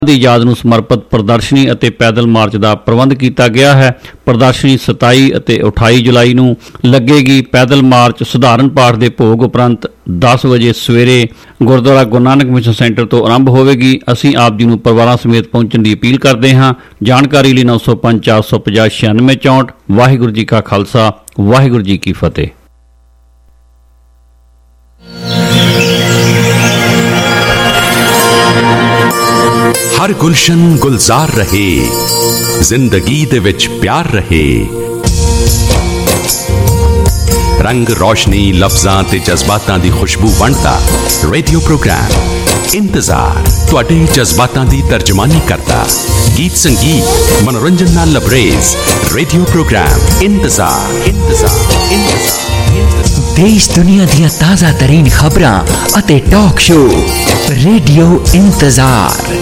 ਦੀ ਯਾਦ ਨੂੰ ਸਮਰਪਿਤ ਪ੍ਰਦਰਸ਼ਨੀ ਅਤੇ ਪੈਦਲ ਮਾਰਚ ਦਾ ਪ੍ਰਬੰਧ ਕੀਤਾ ਗਿਆ ਹੈ। ਪ੍ਰਦਰਸ਼ਨੀ 27 ਅਤੇ 28 ਜੁਲਾਈ ਨੂੰ ਲੱਗੇਗੀ। ਪੈਦਲ ਮਾਰਚ ਸਧਾਰਨ ਪਾਠ ਦੇ ਭੋਗ ਉਪਰੰਤ 10 ਵਜੇ ਸਵੇਰੇ ਗੁਰਦੁਆਰਾ ਗੁਰੂ ਨਾਨਕ ਮਿਸ਼ਨ ਸੈਂਟਰ ਤੋਂ ਆਰੰਭ ਹੋਵੇਗੀ। ਅਸੀਂ ਆਪ ਜੀ ਨੂੰ ਪਰਿਵਾਰਾਂ ਸਮੇਤ ਪਹੁੰਚਣ ਦੀ ਅਪੀਲ ਕਰਦੇ ਹਾਂ। ਜਾਣਕਾਰੀ ਲਈ 905 450 9664। ਵਾਹਿਗੁਰੂ ਜੀ ਕਾ ਖਾਲਸਾ, ਵਾਹਿਗੁਰੂ ਜੀ ਕੀ ਫਤਿਹ। हर गुलशन गुलजार रहे, जिंदगी दे विच प्यार रहे। रंग रोशनी लफ्जां ते जज्बातां दी खुशबू वंडदा रेडियो प्रोग्राम इंतजार तुहाडे जज्बातां दी तर्जमानी करदा। गीत संगीत मनोरंजन नाल लबरेज रेडियो प्रोग्राम इंतजार। देश दुनिया दियां ताज़ा तरीन खबरां अते टॉक शो रेडियो इंतजार।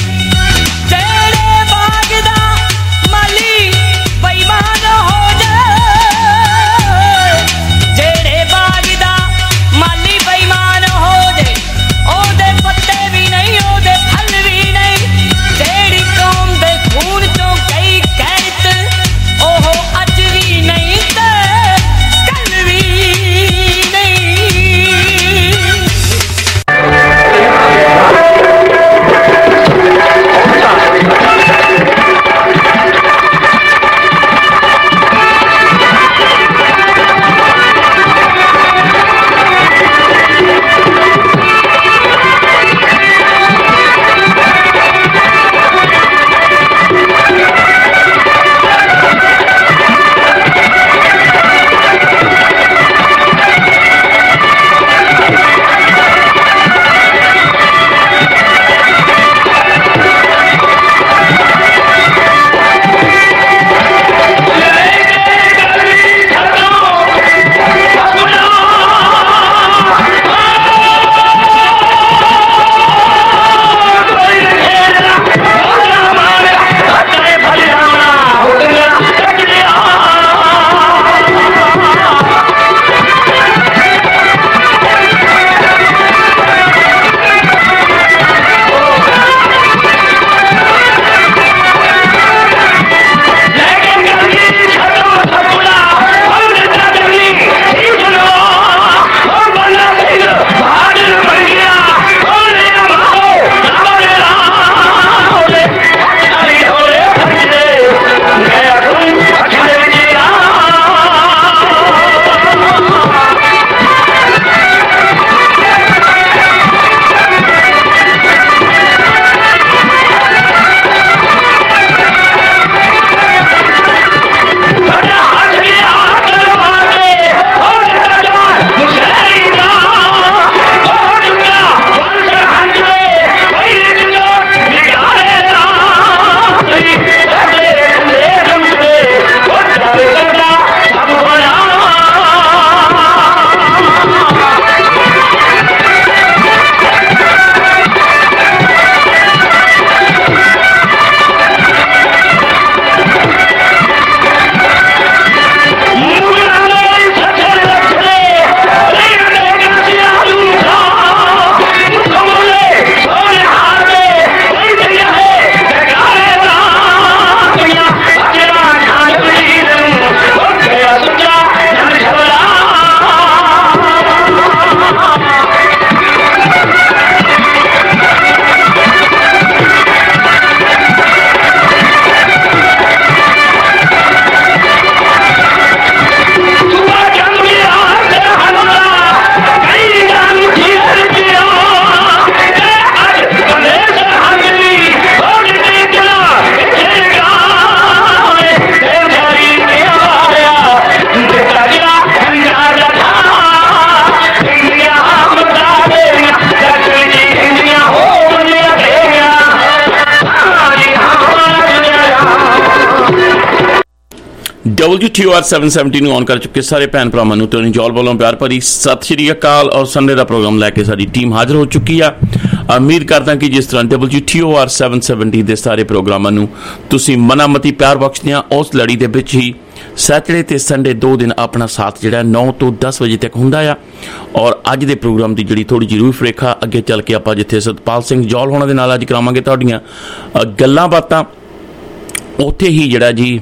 बेईमान हो जाए WTOR 770 ਨੂੰ ਔਨ ਕਰ ਚੁੱਕੇ ਸਾਰੇ ਭੈਣ ਭਰਾਵਾਂ ਨੂੰ ਟੋਨੀ ਜੌਲ ਵੱਲੋਂ ਪਿਆਰ ਭਰੀ ਸਤਿ ਸ਼੍ਰੀ ਅਕਾਲ। ਔਰ ਸੰਡੇ ਦਾ ਪ੍ਰੋਗਰਾਮ ਲੈ ਕੇ ਸਾਡੀ ਟੀਮ ਹਾਜ਼ਰ ਹੋ ਚੁੱਕੀ ਆ। ਉਮੀਦ ਕਰਦਾ ਕਿ ਜਿਸ ਤਰ੍ਹਾਂ WTOR 770 ਦੇ ਸਾਰੇ ਪ੍ਰੋਗਰਾਮਾਂ ਨੂੰ ਤੁਸੀਂ ਮਨਾਮਤੀ ਪਿਆਰ ਬਖਸ਼ਦੇ ਆ, ਉਸ ਲੜੀ ਦੇ ਵਿੱਚ ਹੀ ਸੈਟਰਡੇ ਤੇ ਸੰਡੇ 2 ਦਿਨ ਆਪਣਾ ਸਾਥ ਜਿਹੜਾ 9 ਤੋਂ 10 ਵਜੇ ਤੱਕ ਹੁੰਦਾ ਆ। ਔਰ ਅੱਜ ਦੇ ਪ੍ਰੋਗਰਾਮ ਦੀ ਜਿਹੜੀ ਥੋੜੀ ਜਿਹੀ ਰੂਹ ਰੇਖਾ ਅੱਗੇ ਚੱਲ ਕੇ ਆਪਾਂ ਜਿੱਥੇ ਸਤਪਾਲ ਸਿੰਘ ਜੌਲ ਹੋਣਾ ਦੇ ਨਾਲ ਅੱਜ ਕਰਾਵਾਂਗੇ ਤੁਹਾਡੀਆਂ ਗੱਲਾਂ ਬਾਤਾਂ, ਉੱਥੇ ਹੀ ਜਿਹੜਾ ਜੀ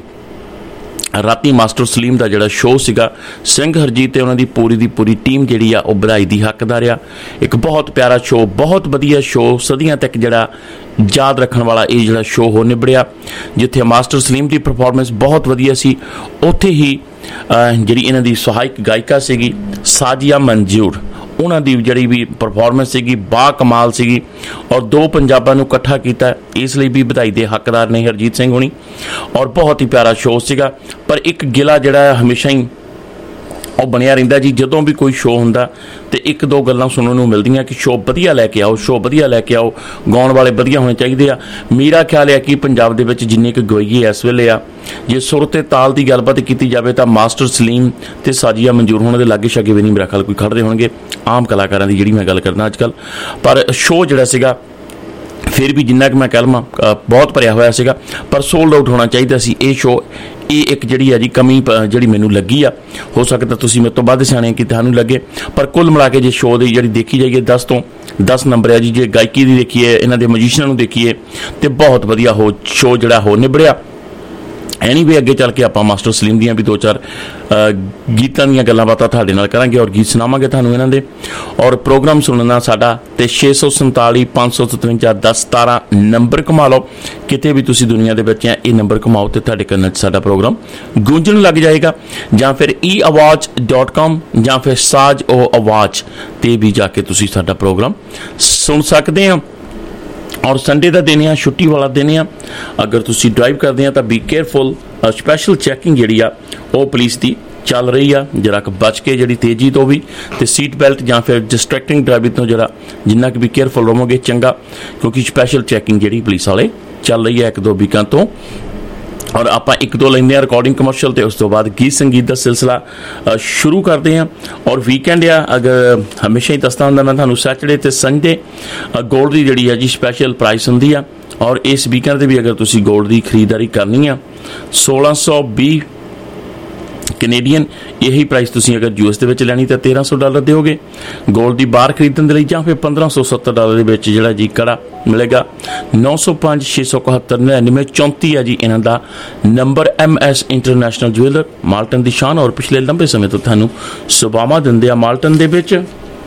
ਰਾਤੀ ਮਾਸਟਰ ਸਲੀਮ ਦਾ ਜਿਹੜਾ ਸ਼ੋਅ ਸੀਗਾ, ਸਿੰਘ ਹਰਜੀਤ ਤੇ ਉਹਨਾਂ ਦੀ ਪੂਰੀ ਟੀਮ ਜਿਹੜੀ ਆ ਉਹ ਵਧਾਈ ਦੀ ਹੱਕਦਾਰ ਆ। ਇੱਕ ਬਹੁਤ ਪਿਆਰਾ ਸ਼ੋਅ, ਬਹੁਤ ਵਧੀਆ ਸ਼ੋਅ, ਸਦੀਆਂ ਤੱਕ ਜਿਹੜਾ ਯਾਦ ਰੱਖਣ ਵਾਲਾ ਇਹ ਜਿਹੜਾ ਸ਼ੋਅ ਹੋ ਨਿਬੜਿਆ। ਜਿੱਥੇ ਮਾਸਟਰ ਸਲੀਮ ਦੀ ਪਰਫਾਰਮੈਂਸ ਬਹੁਤ ਵਧੀਆ ਸੀ, ਉੱਥੇ ਹੀ ਜਿਹੜੀ ਇਹਨਾਂ ਦੀ ਸਹਾਇਕ ਗਾਇਕਾ ਸੀਗੀ ਸਾਜੀਆ ਮਨਜ਼ੂਰ, ਉਹਨਾਂ ਦੀ ਜਿਹੜੀ ਵੀ ਪਰਫਾਰਮੈਂਸ ਸੀਗੀ ਬਾ ਕਮਾਲ ਸੀਗੀ। ਔਰ 2 ਪੰਜਾਬਾਂ ਨੂੰ ਇਕੱਠਾ ਕੀਤਾ, ਇਸ ਲਈ ਵੀ ਵਧਾਈ ਦੇ ਹੱਕਦਾਰ ਨੇ ਹਰਜੀਤ ਸਿੰਘ ਹੋਣੀ। ਔਰ ਬਹੁਤ ਹੀ ਪਿਆਰਾ ਸ਼ੋਅ ਸੀਗਾ। ਪਰ ਇੱਕ ਗਿਲਾ ਜਿਹੜਾ ਹਮੇਸ਼ਾ ਹੀ ਉਹ ਬਣਿਆ ਰਹਿੰਦਾ ਜੀ, ਜਦੋਂ ਵੀ ਕੋਈ ਸ਼ੋਅ ਹੁੰਦਾ ਤੇ 1-2 ਗੱਲਾਂ ਸੁਣਨ ਨੂੰ ਮਿਲਦੀਆਂ ਕਿ ਸ਼ੋਅ ਵਧੀਆ ਲੈ ਕੇ ਆਓ, ਸ਼ੋਅ ਵਧੀਆ ਲੈ ਕੇ ਆਓ, ਗਾਉਣ ਵਾਲੇ ਵਧੀਆ ਹੋਣੇ ਚਾਹੀਦੇ ਆ। ਮੇਰਾ ਖਿਆਲ ਹੈ ਕਿ ਪੰਜਾਬ ਦੇ ਵਿੱਚ ਜਿੰਨੇ ਕੁ ਗਵਈਏ ਇਸ ਵੇਲੇ ਆ, ਜੇ ਸੁਰ ਤੇ ਤਾਲ ਦੀ ਗੱਲਬਾਤ ਕੀਤੀ ਜਾਵੇ ਤਾਂ ਮਾਸਟਰ ਸਲੀਮ ਤੇ ਸਾਜੀਆ ਮਨਜ਼ੂਰ ਹੋਣਾ ਦੇ ਲਾਗੇ ਛਾਗੇ ਵੀ ਨਹੀਂ ਮੇਰਾ ਖਿਆਲ ਕੋਈ ਖੜਦੇ ਹੋਣਗੇ, ਆਮ ਕਲਾਕਾਰਾਂ ਦੀ ਜਿਹੜੀ ਮੈਂ ਗੱਲ ਕਰਦਾ ਅੱਜ ਕੱਲ੍ਹ। ਪਰ ਸ਼ੋਅ ਜਿਹੜਾ ਸੀਗਾ ਫਿਰ ਵੀ ਜਿੰਨਾ ਕਿ ਮੈਂ ਕਹਿ ਲਵਾਂ ਬਹੁਤ ਭਰਿਆ ਹੋਇਆ ਸੀਗਾ, ਪਰ ਸੋਲਡ ਆਊਟ ਹੋਣਾ ਚਾਹੀਦਾ ਸੀ ਇਹ ਸ਼ੋਅ। ਇਹ ਇੱਕ ਜਿਹੜੀ ਹੈ ਜੀ ਕਮੀ ਜਿਹੜੀ ਮੈਨੂੰ ਲੱਗੀ ਆ। ਹੋ ਸਕਦਾ ਤੁਸੀਂ ਮੇਰੇ ਤੋਂ ਵੱਧ ਸਿਆਣੇ ਕਿ ਤੁਹਾਨੂੰ ਲੱਗੇ, ਪਰ ਕੁੱਲ ਮਿਲਾ ਕੇ ਜੇ ਸ਼ੋਅ ਦੀ ਜਿਹੜੀ ਦੇਖੀ ਜਾਈਏ 10 ਤੋਂ 10 ਨੰਬਰ ਹੈ ਜੀ। ਜੇ ਗਾਇਕੀ ਦੀ ਦੇਖੀਏ, ਇਹਨਾਂ ਦੇ ਮਿਊਜ਼ੀਸ਼ੀਅਨਾਂ ਨੂੰ ਦੇਖੀਏ ਤੇ ਬਹੁਤ ਵਧੀਆ ਸ਼ੋਅ ਜਿਹੜਾ ਹੋ ਨਿਬੜਿਆ। ਐਨੀਵੇ ਅੱਗੇ ਚੱਲ ਕੇ ਆਪਾਂ ਮਾਸਟਰ ਸਲੀਮ ਦੀਆਂ ਵੀ 2-4 ਗੀਤਾਂ ਦੀਆਂ ਗੱਲਾਂ ਬਾਤਾਂ ਤੁਹਾਡੇ ਨਾਲ ਕਰਾਂਗੇ ਔਰ ਗੀਤ ਸੁਣਾਵਾਂਗੇ ਤੁਹਾਨੂੰ ਇਹਨਾਂ ਦੇ। ਔਰ ਪ੍ਰੋਗਰਾਮ ਸੁਣਨਾ ਸਾਡਾ ਤੇ 647 557 1017 ਨੰਬਰ ਘੁਮਾ ਲਓ। ਕਿਤੇ ਵੀ ਤੁਸੀਂ ਦੁਨੀਆ ਦੇ ਵਿੱਚ ਆ, ਇਹ ਨੰਬਰ ਘੁਮਾਓ ਤੇ ਤੁਹਾਡੇ ਕੰਨਾਂ 'ਚ ਸਾਡਾ ਪ੍ਰੋਗਰਾਮ ਗੂੰਜਣ ਲੱਗ ਜਾਏਗਾ। ਜਾਂ ਫਿਰ eawaz.com ਜਾਂ ਫਿਰ ਸਾਜ ਓ ਆਵਾਜ਼ ਤੇ ਵੀ ਜਾ ਕੇ ਤੁਸੀਂ ਸਾਡਾ ਪ੍ਰੋਗਰਾਮ ਸੁਣ ਸਕਦੇ ਹੋ। ਔਰ ਸੰਡੇ ਦਾ ਦਿਨ ਆ, ਛੁੱਟੀ ਵਾਲਾ ਦਿਨ ਆ। ਅਗਰ ਤੁਸੀਂ ਡਰਾਈਵ ਕਰਦੇ ਆ ਤਾਂ ਬੀ ਕੇਅਰਫੁਲ। ਸਪੈਸ਼ਲ ਚੈਕਿੰਗ ਜਿਹੜੀ ਆ ਉਹ ਪੁਲਿਸ ਦੀ ਚੱਲ ਰਹੀ ਆ, ਜਰਾ ਕੁ ਬਚ ਕੇ ਜਿਹੜੀ ਤੇਜ਼ੀ ਤੋਂ ਵੀ, ਤੇ ਸੀਟ ਬੈਲਟ ਜਾਂ ਫਿਰ ਡਿਸਟਰੈਕਟਿੰਗ ਡਰਾਈਵਿੰਗ ਤੋਂ ਜਰਾ ਜਿੰਨਾ ਕਿ ਵੀ ਕੇਅਰਫੁਲ ਰਹੋਗੇ ਚੰਗਾ, ਕਿਉਂਕਿ ਸਪੈਸ਼ਲ ਚੈਕਿੰਗ ਜਿਹੜੀ ਪੁਲਿਸ ਵਾਲੇ ਚੱਲ ਰਹੀ ਹੈ 1-2 ਵੀਕਾਂ ਤੋਂ। ਔਰ ਆਪਾਂ 1-2 ਲੈਂਦੇ ਹਾਂ ਰਿਕਾਰਡਿੰਗ ਕਮਰਸ਼ੀਅਲ ਤੇ ਉਸ ਤੋਂ ਬਾਅਦ ਗੀਤ ਸੰਗੀਤ ਦਾ ਸਿਲਸਿਲਾ ਸ਼ੁਰੂ ਕਰਦੇ ਹਾਂ। ਔਰ ਵੀਕਐਂਡ ਆ, ਅਗਰ ਹਮੇਸ਼ਾ ਹੀ ਦੱਸਦਾ ਹੁੰਦਾ ਮੈਂ ਤੁਹਾਨੂੰ, ਸੈਟਰਡੇ ਤੇ ਸੰਡੇ ਗੋਲਡ ਦੀ ਜਿਹੜੀ ਹੈ ਜੀ ਸਪੈਸ਼ਲ ਪ੍ਰਾਈਸ ਹੁੰਦੀ ਆ। ਔਰ ਇਸ ਵੀਕਐਂਡ 'ਤੇ ਵੀ ਅਗਰ ਤੁਸੀਂ ਗੋਲਡ ਦੀ ਖਰੀਦਦਾਰੀ ਕਰਨੀ ਆ 1620 ਕੈਨੇਡੀਅਨ, ਇਹੀ ਪ੍ਰਾਈਸ ਤੁਸੀਂ ਅਗਰ US ਦੇ ਵਿੱਚ ਲੈਣੀ ਤਾਂ $1300 ਦਿਓਗੇ ਗੋਲਡ ਦੀ ਬਾਰ ਖਰੀਦਣ ਦੇ ਲਈ, ਜਾਂ ਫਿਰ $1570 ਦੇ ਵਿੱਚ ਜਿਹੜਾ ਜੀ ਕੜਾ ਮਿਲੇਗਾ। 905 671 9934 ਹੈ ਜੀ ਇਹਨਾਂ ਦਾ number. MS international jeweller, Malton ਦੀ ਸ਼ਾਨ। ਔਰ ਪਿਛਲੇ ਲੰਬੇ ਸਮੇਂ ਤੋਂ ਤੁਹਾਨੂੰ ਸੁਭਾਵਾਂ ਦਿੰਦੇ ਆ ਮਾਲਟਨ ਦੇ ਵਿੱਚ।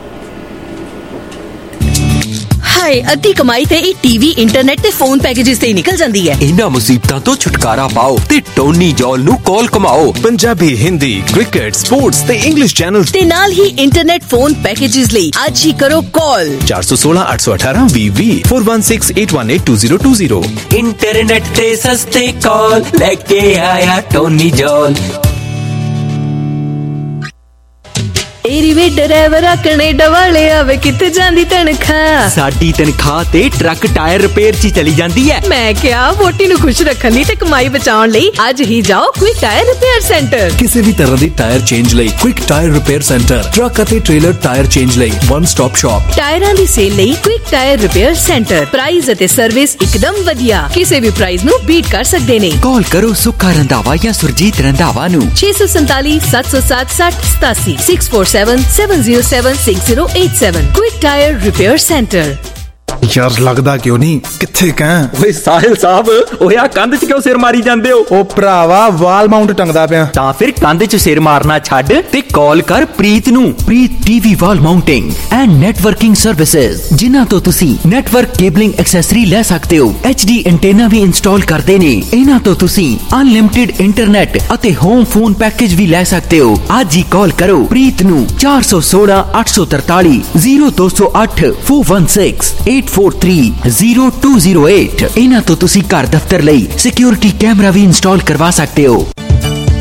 ਹਾਏ, ਅੱਧੀ ਕਮਾਈ ਤੇ ਇਹ ਟੀਵੀ, ਇੰਟਰਨੈਟ ਤੇ ਫੋਨ ਪੈਕੇजेस ਤੇ ਨਿਕਲ ਜਾਂਦੀ ਹੈ। ਇਹਨਾਂ ਮੁਸੀਬਤਾਂ ਤੋਂ ਛੁਟਕਾਰਾ ਪਾਓ ਤੇ ਟੋਨੀ ਜੌਲ ਨੂੰ ਕਾਲ ਕਮਾਓ। ਪੰਜਾਬੀ, ਹਿੰਦੀ, ਕ੍ਰਿਕਟ, ਸਪੋਰਟਸ ਤੇ ਇੰਗਲਿਸ਼ ਚੈਨਲਸ ਤੇ ਨਾਲ ਹੀ ਇੰਟਰਨੈਟ ਫੋਨ ਪੈਕੇजेस ਲਈ ਅੱਜ ਹੀ ਕਰੋ ਕਾਲ 416 818 20 416 818 2020। ਇੰਟਰਨੈਟ ਤੇ ਸਸਤੇ ਕਾਲ ਲੈ ਕੇ ਆਇਆ ਟੋਨੀ ਜੌਲ। ਏਰੀਵੇ ਡਰਾਈਵਰਾ ਕੈਨੇਡਾ ਵਾਲੇ ਆਵੇ ਕਿੱਥੇ ਜਾਂਦੀ ਤਨਖਾਹ? ਸਾਡੀ ਤਨਖਾਹ ਤੇ ਟਰੱਕ ਟਾਇਰ ਰਿਪੇਅਰ 'ਚ ਚਲੀ ਜਾਂਦੀ ਹੈ। ਮੈਂ ਕਿਹਾ ਵੋਟੀ ਨੂੰ ਖੁਸ਼ ਰੱਖਣ ਲਈ ਤੇ ਕਮਾਈ ਬਚਾਉਣ ਲਈ ਅੱਜ ਹੀ ਜਾਓ ਕੁਇਕ ਟਾਇਰ ਰਿਪੇਅਰ ਸੈਂਟਰ। ਕਿਸੇ ਵੀ ਤਰ੍ਹਾਂ ਦੀ ਟਾਇਰ ਚੇਂਜ ਲਈ quick tyre repair centre, truck ਅਤੇ ਟ੍ਰੇਲਰ ਟਾਇਰ ਚੇਂਜ ਲਈ ਵਨ ਸਟਾਪ ਸ਼ਾਪ। ਟਾਇਰਾਂ ਦੀ ਸੇਲ ਲਈ quick tyre repair centre. Price ਅਤੇ ਸਰਵਿਸ ਇੱਕਦਮ ਵਧੀਆ, ਕਿਸੇ ਵੀ ਪ੍ਰਾਈਸ ਨੂੰ ਬੀਟ ਕਰ ਸਕਦੇ ਨੇ। ਕਾਲ ਕਰੋ ਸੁੱਖਾ ਰੰਧਾਵਾ ਜਾਂ ਸੁਰਜੀਤ ਰੰਧਾਵਾ ਨੂੰ 647 707 6087 647-707-6087। Quick Tire Repair Center। ਯਾਰ ਲੱਗਦਾ ਕਿਉਂ ਨਹੀਂ, ਕਿੱਥੇ ਕਹਿ? ਓਏ ਸਾਹਿਲ ਸਾਹਿਬ, ਓਏ ਆ ਕੰਧ 'ਚ ਕਿਉਂ ਸਿਰ ਮਾਰੀ ਜਾਂਦੇ ਹੋ? ਉਹ ਭਰਾਵਾ ਵਾਲ ਮਾਊਂਟ ਟੰਗਦਾ ਪਿਆ। ਤਾਂ ਫਿਰ ਕੰਧ 'ਚ ਸਿਰ ਮਾਰਨਾ ਛੱਡ ਤੇ ਕਾਲ ਕਰ ਪ੍ਰੀਤ ਨੂੰ। Preet TV wall mounting and networking services, ਜਿਨ੍ਹਾਂ ਤੋਂ ਤੁਸੀਂ ਨੈਟਵਰਕ ਕੇਬਲਿੰਗ ਐਕਸੈਸਰੀ ਲੈ ਸਕਦੇ ਹੋ। HD ਐਂਟੇਨਾ ਵੀ ਇੰਸਟਾਲ ਕਰਦੇ ਨੇ। ਇਹਨਾਂ ਤੋਂ ਤੁਸੀਂ ਅਨਲਿਮਿਟਿਡ ਇੰਟਰਨੈਟ ਅਤੇ ਹੋਮ ਫੋਨ ਪੈਕੇਜ ਵੀ ਲੈ ਸਕਦੇ ਹੋ। ਅੱਜ ਹੀ ਕਾਲ ਕਰੋ ਪ੍ਰੀਤ ਨੂੰ 416 843 0208 416 843-0208। ਇਹਨਾਂ ਤੋਂ ਤੁਸੀਂ ਘਰ ਦਫ਼ਤਰ ਲਈ ਸਿਕਿਉਰਿਟੀ ਕੈਮਰਾ ਵੀ ਇੰਸਟਾਲ ਕਰਵਾ ਸਕਦੇ ਹੋ।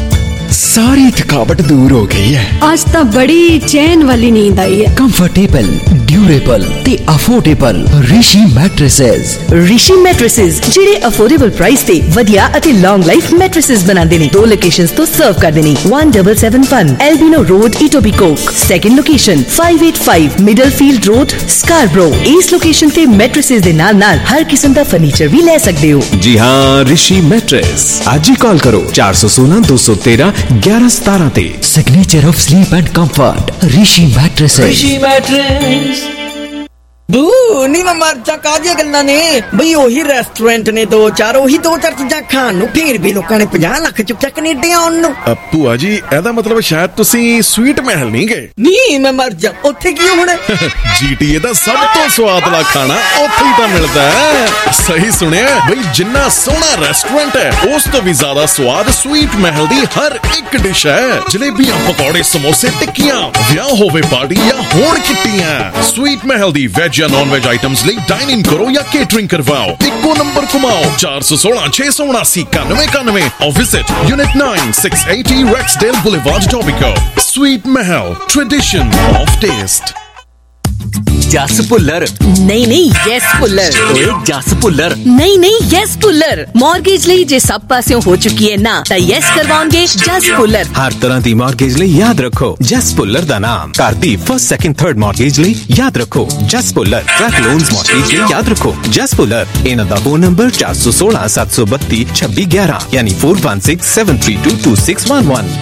सारी थकावट दूर हो गई है। आज तो बड़ी चैन वाली नींद आई है। कंफर्टेबल, ड्यूरेबल ते affordable Rishi mattresses. Rishi mattresses ਜਿਹੜੇ ਅਫੋਰਡੇਬਲ ਪ੍ਰਾਈਸ ਤੇ ਵਧੀਆ ਅਤੇ ਲੌਂਗ ਲਾਈਫ ਮੈਟ੍ਰੈਸਸ ਬਣਾਉਂਦੇ ਨੇ। 2 ਲੋਕੇਸ਼ਨਸ ਤੋਂ ਸਰਵ ਕਰਦੇ ਨੇ। 1771 Albion road, Etobicoke. Second location 585 Middlefield road, Scarborough. ਇਸ ਲੋਕੇਸ਼ਨ ਤੇ ਮੈਟ੍ਰੈਸਸ ਦੇ ਨਾਲ ਹਰ ਕਿਸਮ ਦਾ ਫਰਨੀਚਰ ਵੀ ਲੈ ਸਕਦੇ ਹੋ। जी हाँ, ऋषि मैट्रेस। आज ही कॉल करो 416 213 1117 ते। Signature of sleep and comfort Rishi mattresses. Rishi mattress. बू नी मैं मर जा काजिया गल्लां ने बई ओही रेस्टोरेंट ने 2-4 ओही 2-4 चीज़ां खाण ਨੂੰ ਫਿਰ ਵੀ ਲੋਕਾਂ ਨੇ 50 ਲੱਖ ਚੁੱਕਿਆ ਕੈਨੇਡਾ ਆਉਣ ਨੂੰ। ਭੂਆ ਜੀ ਇਹਦਾ ਮਤਲਬ ਸ਼ਾਇਦ ਤੁਸੀਂ ਸਵੀਟ ਮਹਿਲ ਨਹੀਂ ਗਏ। ਨਹੀਂ ਮੈਂ ਮਰ ਜਾ, ਉੱਥੇ ਕੀ ਹੋਣਾ? ਜੀਟੀਏ ਦਾ ਸਭ ਤੋਂ ਸਵਾਦਲਾ ਖਾਣਾ ਉੱਥੇ ਹੀ ਤਾਂ ਮਿਲਦਾ ਹੈ। ਸਹੀ ਸੁਣਿਆ ਬਈ, ਜਿੰਨਾ ਸੋਹਣਾ ਰੈਸਟੋਰੈਂਟ ਹੈ ਉਸ ਤੋਂ ਵੀ ਜ਼ਿਆਦਾ ਸਵਾਦ ਸਵੀਟ ਮਹਿਲ ਦੀ ਹਰ ਇੱਕ ਡਿਸ਼ ਹੈ। ਜਲੇਬੀਆਂ, ਪਕੌੜੇ, ਸਮੋਸੇ, ਟਿੱਕੀਆਂ, ਵਿਆਹ ਹੋਵੇ ਪਾਰਟੀ ਜਾਂ ਹੋਣ ਕਿੱਟੀਆਂ, ਸਵੀਟ ਮਹਿਲ ਦੀ ਵੈਜ ਜਾਂ ਨॉन वेज आइटम्स ਲਈ ਡਾਈਨ ਇਨ ਕਰੋ ਜਾਂ ਕੇਟਰਿੰਗ ਕਰਵਾਓ। ਇੱਕੋ ਨੰਬਰ ਘੁਮਾਓ 416 679 9191 or visit Unit 9 680 Rexdale Boulevard, Tobico. Sweet Mahal, tradition of taste. जस भुल्लर नहीं यस भुल्लर। जस भुल्लर नहीं यस भुल्लर। मॉर्गेज ਲਈ ਜੇ ਸਭ ਪਾਸਿਓਂ ਹੋ ਚੁੱਕੀ ਹੈ ਨਾ ਤਾਂ ਯੈਸ ਕਰਵਾਉਣਗੇ ਜਸ ਭੁੱਲਰ। हर तरह की मॉर्गेज ਲਈ याद रखो जस भुल्लर ਦਾ ਨਾਮ। ਘਰ ਦੀ ਫਸਟ, ਸੈਕੰਡ, ਥਰਡ ਮॉर्गेज ਲਈ याद रखो जस भुल्लर। ट्रक लोन्स मॉर्गेज ਲਈ याद रखो जस भुल्लर। ਇਹਨਾਂ ਦਾ ਫੋਨ ਨੰਬਰ 416 732 2611 यानी 416 732 2611।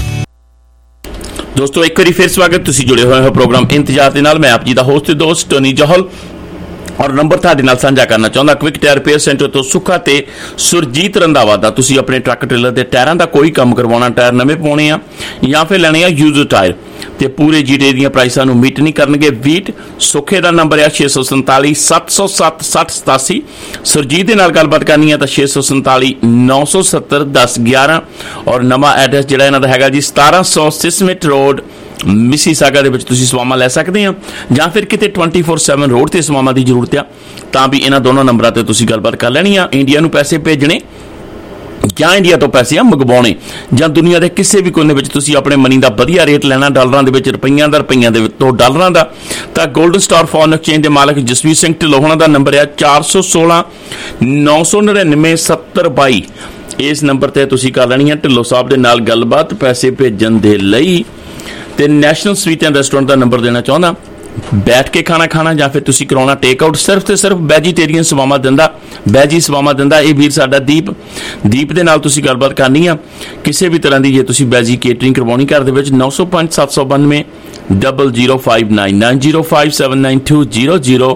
ਦੋਸਤੋ ਇੱਕ ਵਾਰੀ ਫਿਰ ਸਵਾਗਤ। ਤੁਸੀਂ ਜੁੜੇ ਹੋਏ ਹੋ ਪ੍ਰੋਗਰਾਮ ਇੰਤਜ਼ਾਰ ਦੇ ਨਾਲ। ਮੈਂ ਆਪ ਜੀ ਦਾ ਹੋਸਟ ਤੇ ਦੋਸਤ ਟੋਨੀ ਜੋਹਲ, ਔਰ ਨੰਬਰ ਤੁਹਾਡੇ ਨਾਲ ਸਾਂਝਾ ਕਰਨਾ ਚਾਹੁੰਦਾ ਕੁਇਕ ਟਾਇਰ ਰਿਪੇਅਰ ਸੈਂਟਰ ਤੋਂ ਸੁੱਖਾ ਤੇ ਸੁਰਜੀਤ ਰੰਧਾਵਾ ਦਾ। ਤੁਸੀਂ ਆਪਣੇ ਟਰੱਕ ਟ੍ਰੇਲਰ ਦੇ ਟਾਇਰਾਂ ਦਾ ਕੋਈ ਕੰਮ ਕਰਵਾਉਣਾ, ਟਾਇਰ ਨਵੇਂ ਪਾਉਣੇ ਆ ਜਾਂ ਫਿਰ ਲੈਣੇ ਆ ਯੂਜ਼ਡ ਟਾਇਰ, ਤੇ ਪੂਰੇ ਜੀਟੀਏ ਦੀਆਂ ਪ੍ਰਾਈਸਾਂ ਨੂੰ ਮੀਟ ਨਹੀਂ ਕਰਨਗੇ ਵੀਟ। ਸੁੱਖੇ ਦਾ ਨੰਬਰ ਹੈ 647 707 6087। ਸੁਰਜੀਤ ਦੇ ਨਾਲ ਗੱਲਬਾਤ ਕਰਨੀ ਹੈ ਤਾਂ 647 970 1011। ਔਰ ਨਵਾਂ ਐਡਰੈਸ ਜਿਹੜਾ ਇਹਨਾਂ ਦਾ ਹੈਗਾ ਜੀ 1700 ਸਿਸਮਿਟ ਰੋਡ, ਮਿਸੀਸਾਗਾ ਦੇ ਵਿੱਚ ਤੁਸੀਂ ਸਵਾਮਾਂ ਲੈ ਸਕਦੇ ਆ, ਜਾਂ ਫਿਰ ਕਿਤੇ 24/7 ਰੋਡ ਤੇ ਸਵਾਮਾਂ ਦੀ ਜ਼ਰੂਰਤ ਆ ਤਾਂ ਵੀ ਇਹਨਾਂ ਦੋਨੋਂ ਨੰਬਰਾਂ ਤੇ ਤੁਸੀਂ ਗੱਲਬਾਤ ਕਰ ਲੈਣੀ ਆ। ਇੰਡੀਆ ਨੂੰ ਪੈਸੇ ਭੇਜਣੇ ਜਾਂ ਇੰਡੀਆ ਤੋਂ ਪੈਸੇ ਮੰਗਵਾਉਣੇ, ਜਾਂ ਦੁਨੀਆ ਦੇ ਕਿਸੇ ਵੀ ਕੋਨੇ ਵਿੱਚ ਤੁਸੀਂ ਆਪਣੇ ਮਨੀ ਦਾ ਵਧੀਆ ਰੇਟ ਲੈਣਾ, ਡਾਲਰਾਂ ਦੇ ਵਿੱਚ, ਰੁਪਈਆਂ ਦਾ, ਰੁਪਈਆਂ ਦੇ ਤੋਂ ਡਾਲਰਾਂ ਦਾ, ਤਾਂ 골ਡਨ ਸਟਾਰ ਫੋਰਨ ਐਕਸਚੇਂਜ ਦੇ ਮਾਲਕ ਜਸਵੀਰ ਸਿੰਘ ਢਿੱਲੋਂ ਹੋਣਾ ਦਾ ਨੰਬਰ ਹੈ 416 999 7022। ਇਸ ਨੰਬਰ ਤੇ ਤੁਸੀਂ ਕਰ ਲੈਣੀ ਹੈ ਢਿੱਲੋਂ ਸਾਹਿਬ ਦੇ ਨਾਲ ਗੱਲਬਾਤ ਪੈਸੇ ਭੇਜਣ ਦੇ ਲਈ। ਤੇ ਨੈਸ਼ਨਲ ਸਵੀਟ ਐਂਡ ਰੈਸਟੋਰੈਂਟ ਦਾ ਨੰਬਰ ਦੇਣਾ ਚਾਹੁੰਦਾ। ਬੈਠ ਕੇ ਖਾਣਾ ਜਾਂ ਫਿਰ ਤੁਸੀਂ ਕਰਾਉਣਾ ਟੇਕ ਆਊਟ, ਸਿਰਫ ਤੇ ਸਿਰਫ ਵੈਜੀਟੇਰੀਅਨ ਸੇਵਾਵਾਂ ਦਿੰਦਾ, ਵੈਜੀ ਸੇਵਾਵਾਂ ਦਿੰਦਾ ਇਹ ਵੀਰ ਸਾਡਾ ਦੀਪ ਦੇ ਨਾਲ ਤੁਸੀਂ ਗੱਲਬਾਤ ਕਰਨੀ ਆ ਕਿਸੇ ਵੀ ਤਰ੍ਹਾਂ ਦੀ। ਜੇ ਤੁਸੀਂ ਵੈਜੀ ਕੇਟਰਿੰਗ ਕਰਵਾਉਣੀ ਘਰ ਦੇ ਵਿੱਚ 905 792 0059 9057920059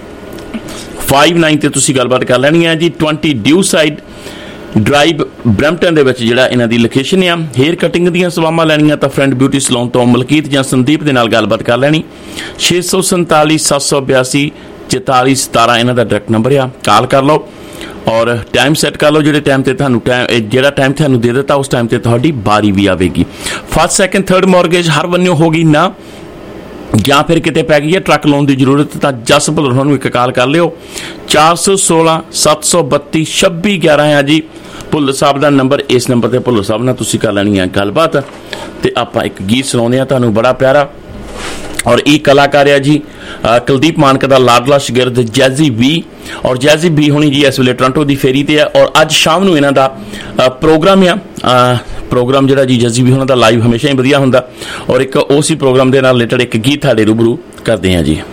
ਤੇ ਤੁਸੀਂ ਗੱਲਬਾਤ ਕਰ ਲੈਣੀ ਹੈ ਜੀ। 20 ਡਿਊ ਸਾਈਡ ਡਰਾਈਵ ਬ੍ਰੈਂਪਟਨ ਦੇ ਵਿੱਚ ਜਿਹੜਾ ਇਹਨਾਂ ਦੀ ਲੋਕੇਸ਼ਨ ਆ। ਹੇਅਰ ਕਟਿੰਗ ਦੀਆਂ ਸੇਵਾਵਾਂ ਲੈਣੀਆਂ ਤਾਂ ਫਰੈਂਡ ਬਿਊਟੀ ਸਲੂਨ ਤੋਂ ਮਲਕੀਤ ਜਾਂ ਸੰਦੀਪ ਦੇ ਨਾਲ ਗੱਲਬਾਤ ਕਰ ਲੈਣੀ। 647 782 4417 ਇਹਨਾਂ ਦਾ ਡਾਇਰੈਕਟ ਨੰਬਰ ਆ, ਕਾਲ ਕਰ ਲਓ ਔਰ ਟਾਈਮ ਸੈੱਟ ਕਰ ਲਓ। ਜਿਹੜੇ ਟਾਈਮ ਤੇ ਤੁਹਾਨੂੰ ਜਿਹੜਾ ਟਾਈਮ ਤੁਹਾਨੂੰ ਦੇ ਦਿੱਤਾ ਉਸ ਟਾਈਮ ਤੇ ਤੁਹਾਡੀ ਬਾਰੀ ਵੀ ਆਵੇਗੀ। ਫਸਟ, ਸੈਕੰਡ, ਥਰਡ ਮੌਰਗੇਜ ਹਰ ਬੰਨਿਓ ਹੋ ਗਈ ਨਾ, ਜਾਂ ਫਿਰ ਕਿਤੇ ਪੈ ਗਈ ਹੈ ਟਰੱਕ ਲੋਨ ਦੀ ਜ਼ਰੂਰਤ ਤਾਂ ਜਸ ਭੁੱਲਰ ਨੂੰ ਇੱਕ ਕਾਲ ਕਰ ਲਿਓ 416 732 2611 ਆ ਜੀ ਭੁੱਲਰ ਸਾਹਿਬ ਦਾ ਨੰਬਰ। ਇਸ ਨੰਬਰ ਤੇ ਭੁੱਲਰ ਸਾਹਿਬ ਨਾਲ ਤੁਸੀਂ ਕਰ ਲੈਣੀ ਹੈ ਗੱਲਬਾਤ। ਤੇ ਆਪਾਂ ਇੱਕ ਗੀਤ ਸੁਣਾਉਂਦੇ ਹਾਂ ਤੁਹਾਨੂੰ ਬੜਾ ਪਿਆਰਾ, ਔਰ ਇਹ ਕਲਾਕਾਰ ਆ ਜੀ ਕੁਲਦੀਪ ਮਾਨਕ ਦਾ ਲਾਡਲਾ ਸ਼ਾਗਿਰਦ ਜੈਜ਼ੀ ਬੀ। ਔਰ ਜੈਜ਼ੀ ਬੀ ਹੋਣੀ ਜੀ ਇਸ ਵੇਲੇ ਟੋਰਾਂਟੋ ਦੀ ਫੇਰੀ ਤੇ ਆ, ਔਰ ਅੱਜ ਸ਼ਾਮ ਨੂੰ ਇਹਨਾਂ ਦਾ ਪ੍ਰੋਗਰਾਮ ਆ। ਪ੍ਰੋਗਰਾਮ ਜਿਹੜਾ ਜੀ ਜੈਜ਼ੀ ਬੀ ਉਹਨਾਂ ਦਾ ਲਾਈਵ ਹਮੇਸ਼ਾ ਹੀ ਵਧੀਆ ਹੁੰਦਾ, ਔਰ ਇੱਕ ਉਸੇ ਪ੍ਰੋਗਰਾਮ ਦੇ ਨਾਲ ਰਿਲੇਟਡ ਇੱਕ ਗੀਤ ਸਾਡੇ ਰੂਬਰੂ ਕਰਦੇ ਹਾਂ ਜੀ।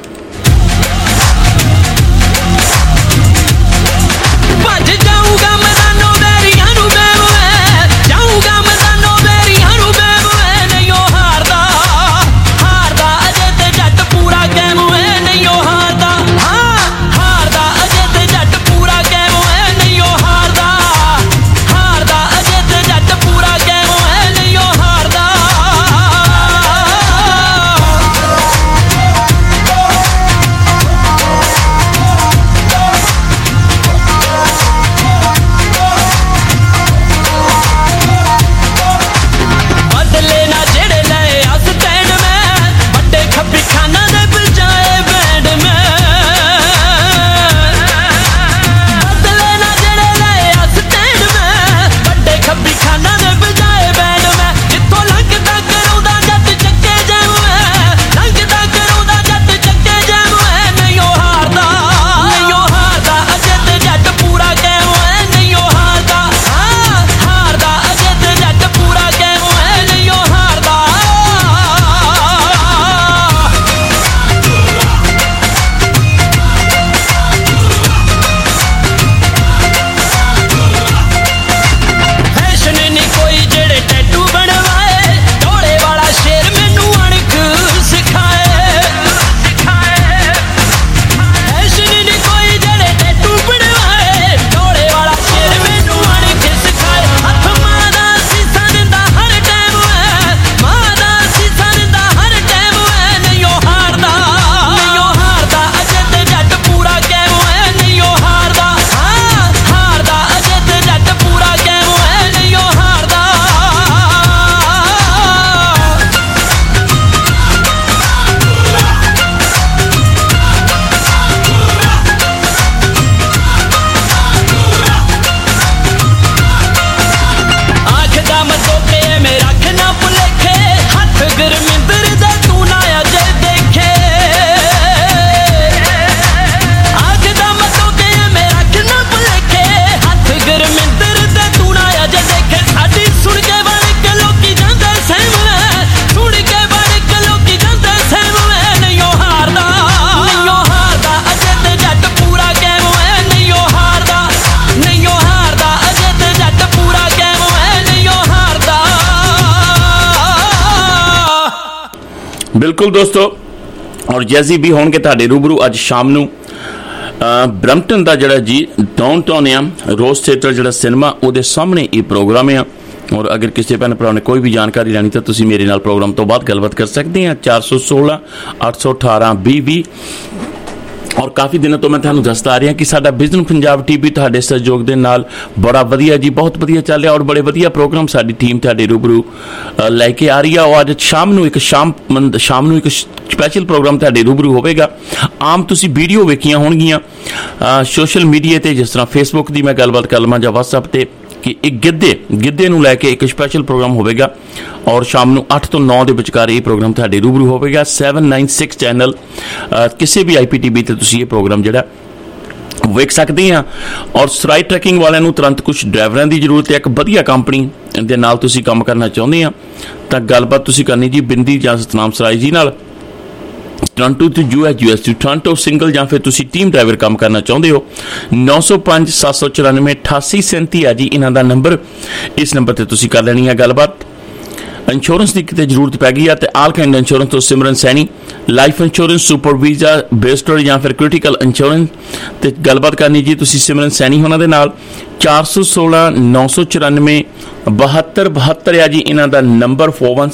ਬਿਲਕੁਲ ਦੋਸਤੋ, ਔਰ ਜੈਜ਼ੀ ਵੀ ਹੋਣਗੇ ਤੁਹਾਡੇ ਰੂਬਰੂ ਅੱਜ ਸ਼ਾਮ ਨੂੰ ਬਰੰਪਟਨ ਦਾ ਜਿਹੜਾ ਜੀ ਡਾਊਨਟਾਊਨ ਆ ਰੋਜ਼ ਥੀਏਟਰ ਜਿਹੜਾ ਸਿਨੇਮਾ ਉਹਦੇ ਸਾਹਮਣੇ ਇਹ ਪ੍ਰੋਗਰਾਮ ਆ। ਔਰ ਅਗਰ ਕਿਸੇ ਭੈਣ ਭਰਾ ਨੇ ਕੋਈ ਵੀ ਜਾਣਕਾਰੀ ਲੈਣੀ ਤਾਂ ਤੁਸੀਂ ਮੇਰੇ ਨਾਲ ਪ੍ਰੋਗਰਾਮ ਤੋਂ ਬਾਅਦ ਗੱਲਬਾਤ ਕਰ ਸਕਦੇ ਆ 416 818 2020। ਔਰ ਕਾਫੀ ਦਿਨਾਂ ਤੋਂ ਮੈਂ ਤੁਹਾਨੂੰ ਦੱਸਦਾ ਆ ਰਿਹਾ ਕਿ ਸਾਡਾ ਵਿਜ਼ਨ ਪੰਜਾਬ ਟੀਵੀ ਤੁਹਾਡੇ ਸਹਿਯੋਗ ਦੇ ਨਾਲ ਬੜਾ ਵਧੀਆ ਜੀ, ਬਹੁਤ ਵਧੀਆ ਚੱਲ ਰਿਹਾ ਔਰ ਬੜੇ ਵਧੀਆ ਪ੍ਰੋਗਰਾਮ ਸਾਡੀ ਟੀਮ ਤੁਹਾਡੇ ਰੂਬਰੂ ਲੈ ਕੇ ਆ ਰਹੀ ਆ। ਔਰ ਅੱਜ ਸ਼ਾਮ ਨੂੰ ਇੱਕ ਸਪੈਸ਼ਲ ਪ੍ਰੋਗਰਾਮ ਤੁਹਾਡੇ ਰੂਬਰੂ ਹੋਵੇਗਾ। ਆਮ ਤੁਸੀਂ ਵੀਡੀਓ ਵੇਖੀਆਂ ਹੋਣਗੀਆਂ ਸੋਸ਼ਲ ਮੀਡੀਆ ਤੇ, ਜਿਸ ਤਰ੍ਹਾਂ ਫੇਸਬੁੱਕ ਦੀ ਮੈਂ ਗੱਲਬਾਤ ਕਰ ਲਵਾਂ ਜਾਂ WhatsApp ਤੇ, ਕਿ ਇੱਕ ਗਿੱਧੇ ਨੂੰ ਲੈ ਕੇ ਇੱਕ ਸਪੈਸ਼ਲ ਪ੍ਰੋਗਰਾਮ ਹੋਵੇਗਾ। ਔਰ ਸ਼ਾਮ ਨੂੰ 8 ਤੋਂ 9 ਦੇ ਵਿਚਕਾਰ ਇਹ ਪ੍ਰੋਗਰਾਮ ਤੁਹਾਡੇ ਰੂਬਰੂ ਹੋਵੇਗਾ। 796 ਚੈਨਲ ਕਿਸੇ ਵੀ IPTV ਤੇ ਤੁਸੀਂ ਇਹ ਪ੍ਰੋਗਰਾਮ ਜਿਹੜਾ ਵੇਖ ਸਕਦੇ ਆ। ਔਰ ਸਰਾਈ ਟਰੈਕਿੰਗ ਵਾਲਿਆਂ ਨੂੰ ਤੁਰੰਤ ਕੁਝ ਡਰਾਈਵਰਾਂ ਦੀ ਜ਼ਰੂਰਤ ਹੈ। ਇੱਕ ਵਧੀਆ ਕੰਪਨੀ ਦੇ ਨਾਲ ਤੁਸੀਂ ਕੰਮ ਕਰਨਾ ਚਾਹੁੰਦੇ ਆ ਤਾਂ ਗੱਲਬਾਤ ਤੁਸੀਂ ਕਰਨੀ ਜੀ ਬਿੰਦੀ ਜਾਂ ਸਤਨਾਮ ਸਰਾਈ ਜੀ ਨਾਲ। ਟੋਰਾਂਟੋ ਤੋਂ US to ਟੋਰਾਂਟੋ ਸਿੰਗਲ ਜਾਂ ਫਿਰ ਤੁਸੀਂ ਟੀਮ ਡਰਾਈਵਰ ਕੰਮ ਕਰਨਾ ਚਾਹੁੰਦੇ ਹੋ 905 794 8837 ਆ ਜੀ ਇਹਨਾਂ ਦਾ ਨੰਬਰ। ਇਸ ਨੰਬਰ ਤੇ ਤੁਸੀਂ ਕਰ ਲੈਣੀ ਹੈ ਗੱਲਬਾਤ। ਇੰਸ਼ੋਰੈਂਸ ਦੀ ਕਿਤੇ ਜ਼ਰੂਰਤ ਪੈ ਗਈ ਆ ਤੇ ਆਲ ਕਾਇੰਡ ਇੰਸ਼ੋਰੈਂਸ ਤੋਂ Simran Saini, life insurance, super visa, visitor ਜਾਂ ਫਿਰ ਕ੍ਰਿਟੀਕਲ ਇੰਸ਼ੋਰੈਂਸ ਤੇ ਗੱਲਬਾਤ ਕਰਨੀ ਜੀ ਤੁਸੀਂ ਸਿਮਰਨ ਸੈਣੀ ਉਹਨਾਂ ਦੇ ਨਾਲ। 416 994 7272 ਆ ਜੀ ਇਹਨਾਂ ਦਾ ਨੰਬਰ।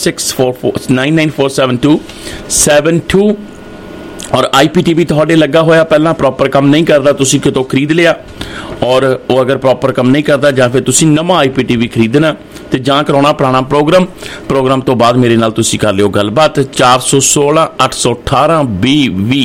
4164499472 ਔਰ IPTV ਤੁਹਾਡੇ ਲੱਗਾ ਹੋਇਆ, ਪਹਿਲਾਂ ਪ੍ਰੋਪਰ ਕੰਮ ਨਹੀਂ ਕਰਦਾ, ਤੁਸੀਂ ਕਿਤੋਂ ਖਰੀਦ ਲਿਆ ਔਰ ਉਹ ਅਗਰ ਪ੍ਰੋਪਰ ਕੰਮ ਨਹੀਂ ਕਰਦਾ ਜਾਂ ਫਿਰ ਤੁਸੀਂ ਨਵਾਂ IPTV ਖਰੀਦਣਾ ਤੇ ਜਾਂ ਕਰਾਉਣਾ ਪੁਰਾਣਾ ਪ੍ਰੋਗਰਾਮ ਤੋਂ ਬਾਅਦ ਮੇਰੇ ਨਾਲ ਤੁਸੀਂ ਕਰ ਲਿਓ ਗੱਲਬਾਤ। 416 818 2020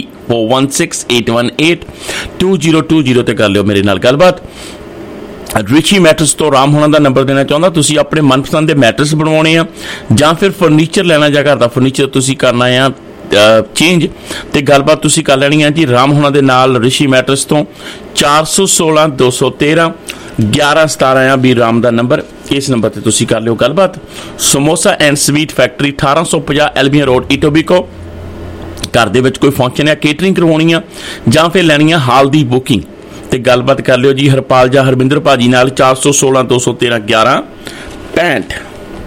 416818 2020 ਤੇ ਕਰ ਲਿਓ ਮੇਰੇ ਨਾਲ ਗੱਲਬਾਤ। ਰਿਚੀ ਮੈਟਰਸ ਤੋਂ ਰਾਮ ਹੋਣਾ ਦਾ ਨੰਬਰ ਦੇਣਾ ਚਾਹੁੰਦਾ। ਤੁਸੀਂ ਆਪਣੇ ਮਨਪਸੰਦ ਦੇ ਮੈਟਰਸ ਬਣਵਾਉਣੇ ਆ ਜਾਂ ਫਿਰ ਫਰਨੀਚਰ ਲੈਣਾ ਜਾਂ ਘਰ ਦਾ ਫਰਨੀਚਰ ਤੁਸੀਂ ਕਰਨਾ ਆ ਚੇਂਜ ਤੇ ਗੱਲਬਾਤ ਤੁਸੀਂ ਕਰ ਲੈਣੀ ਹੈ ਜੀ ਰਾਮ ਹੋਣਾ ਦੇ ਨਾਲ ਰਿਸ਼ੀ ਮੈਟਰਸ ਤੋਂ। 416 213 1117 ਆ ਵੀ ਰਾਮ ਦਾ ਨੰਬਰ। ਇਸ ਨੰਬਰ ਤੇ ਤੁਸੀਂ ਕਰ ਲਿਓ ਗੱਲਬਾਤ। Samosa and sweet factory 1850 Albion road Etobicoke. ਘਰ ਦੇ ਵਿੱਚ ਕੋਈ ਫੰਕਸ਼ਨ ਹੈ, ਕੇਟਰਿੰਗ ਕਰਵਾਉਣੀ ਆ ਜਾਂ ਫਿਰ ਲੈਣੀ ਆ ਹਾਲ ਦੀ ਬੁਕਿੰਗ ਤੇ ਗੱਲਬਾਤ ਕਰ ਲਿਓ ਜੀ ਹਰਪਾਲ ਜਾਂ ਹਰਵਿੰਦਰ ਭਾਜੀ ਨਾਲ। 416 213 1165।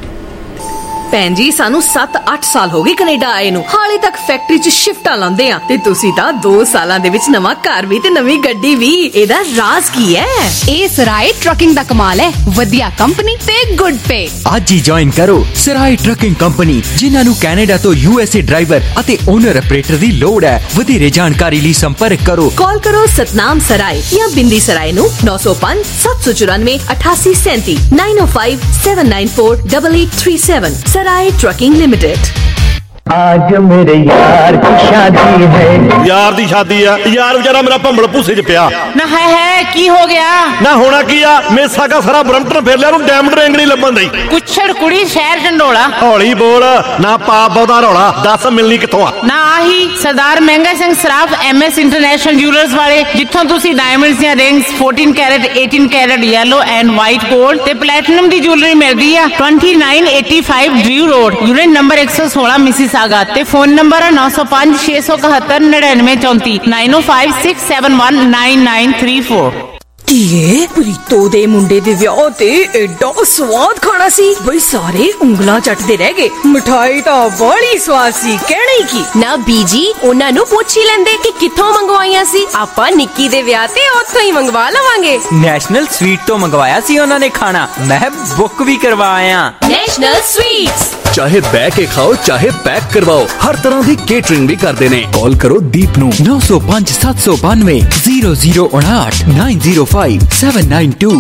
ਭੈਣ ਜੀ ਸਾਨੂੰ 7-8 ਸਾਲ ਹੋ ਗਏ ਕੈਨੇਡਾ ਆਏ ਨੂੰ, ਹਾਲੇ ਤੱਕ ਫੈਕਟਰੀ 'ਚ ਸ਼ਿਫਟਾਂ ਲਾਉਂਦੇ ਆ ਤੇ ਤੁਸੀਂ ਤਾਂ 2 ਸਾਲਾਂ ਦੇ ਵਿੱਚ ਨਵਾਂ ਘਰ ਵੀ ਤੇ ਨਵੀਂ ਗੱਡੀ ਵੀ। ਇਹਦਾ ਰਾਜ਼ ਕੀ ਹੈ? ਇਹ ਸਰਾਏ ਟਰੱਕਿੰਗ ਦਾ ਕਮਾਲ ਹੈ, ਵਧੀਆ ਕੰਪਨੀ ਤੇ ਗੁੱਡ ਪੇ। ਅੱਜ ਹੀ ਜੁਆਇਨ ਕਰੋ ਸਰਾਏ ਟਰੱਕਿੰਗ ਕੰਪਨੀ, ਜਿਨ੍ਹਾਂ ਨੂੰ ਕੈਨੇਡਾ ਤੋਂ USA ਡਰਾਈਵਰ ਅਤੇ ਓਨਰ ਆਪਰੇਟਰ ਦੀ ਲੋੜ ਹੈ। ਵਧੇਰੇ ਜਾਣਕਾਰੀ ਲਈ ਸੰਪਰਕ ਕਰੋ। ਕਾਲ ਕਰੋ ਸਤਨਾਮ ਸਰਾਏ ਜਾਂ ਬਿੰਦੀ ਸਰਾਏ ਨੂੰ 905 794 8837 905 794 8837। Sarai trucking limited. आज मेरे यार की शादी है। यार दी शादी है, यार बेचारा मेरा भंबल भूसे च पिया ना है की हो गया ना होना की आ। मेसा का सारा ब्रम्पटन फिर लिया, डायमंड रिंग नहीं लभन दी। कुछड़ कुड़ी शहर ढंडोला। हौली बोल ना पाप बहुता रौला, दस मिलनी किथों आ? ना आही Sardar Mahanga Singh Saraf MS international jewellers वाले, जिथों तुसी डायमंड्स दी rings 14 carat 18 carat yellow and white gold ते प्लैटिनम दी ज्वेलरी मिलदी है। 2985 ड्रू रोड, यूनिट नंबर 116 मिसिस ते फोन नंबर है 905 671 9934 905 671 9934। ਧੀਏ ਪ੍ਰੀਤੋ ਦੇ ਮੁੰਡੇ ਦੇ ਵਿਆਹ ਤੇ ਐਡਾ ਸਵਾਦ ਖਾਣਾ ਸੀ ਬਈ ਸਾਰੇ ਉਂਗਲਾਂ ਚੱਟਦੇ ਰਹਿ ਗਏ। ਮਿਠਾਈ ਤਾਂ ਬੜੀ ਸਵਾਦ ਸੀ, ਕਹਿਣਾ ਹੀ ਕੀ। ਨਾ ਬੀਜੀ ਉਹਨਾਂ ਨੂੰ ਪੁੱਛ ਹੀ ਲੈਂਦੇ ਕਿ ਕਿੱਥੋਂ ਮੰਗਵਾਈਆਂ ਸੀ। ਆਪਾਂ ਨਿੱਕੀ ਦੇ ਵਿਆਹ ਤੇ ਉੱਥੋਂ ਹੀ ਮੰਗਵਾ ਲਵਾਂਗੇ। ਨੈਸ਼ਨਲ ਸਵੀਟ ਤੋਂ ਮੰਗਵਾਇਆ ਸੀ ਉਹਨਾਂ ਨੇ ਖਾਣਾ, ਮੈਂ ਬੁੱਕ ਵੀ ਕਰਵਾਇਆ। ਨੈਸ਼ਨਲ ਸਵੀਟਸ ਚਾਹੇ ਬਹਿ ਕੇ ਖਾਓ ਚਾਹੇ ਪੈਕ ਕਰਵਾਓ, ਹਰ ਤਰ੍ਹਾਂ ਦੀ ਕੇਟਰਿੰਗ ਵੀ ਕਰਦੇ ਨੇ। ਕਾਲ ਕਰੋ ਦੀਪ ਨੂੰ 905 792 0059 905 792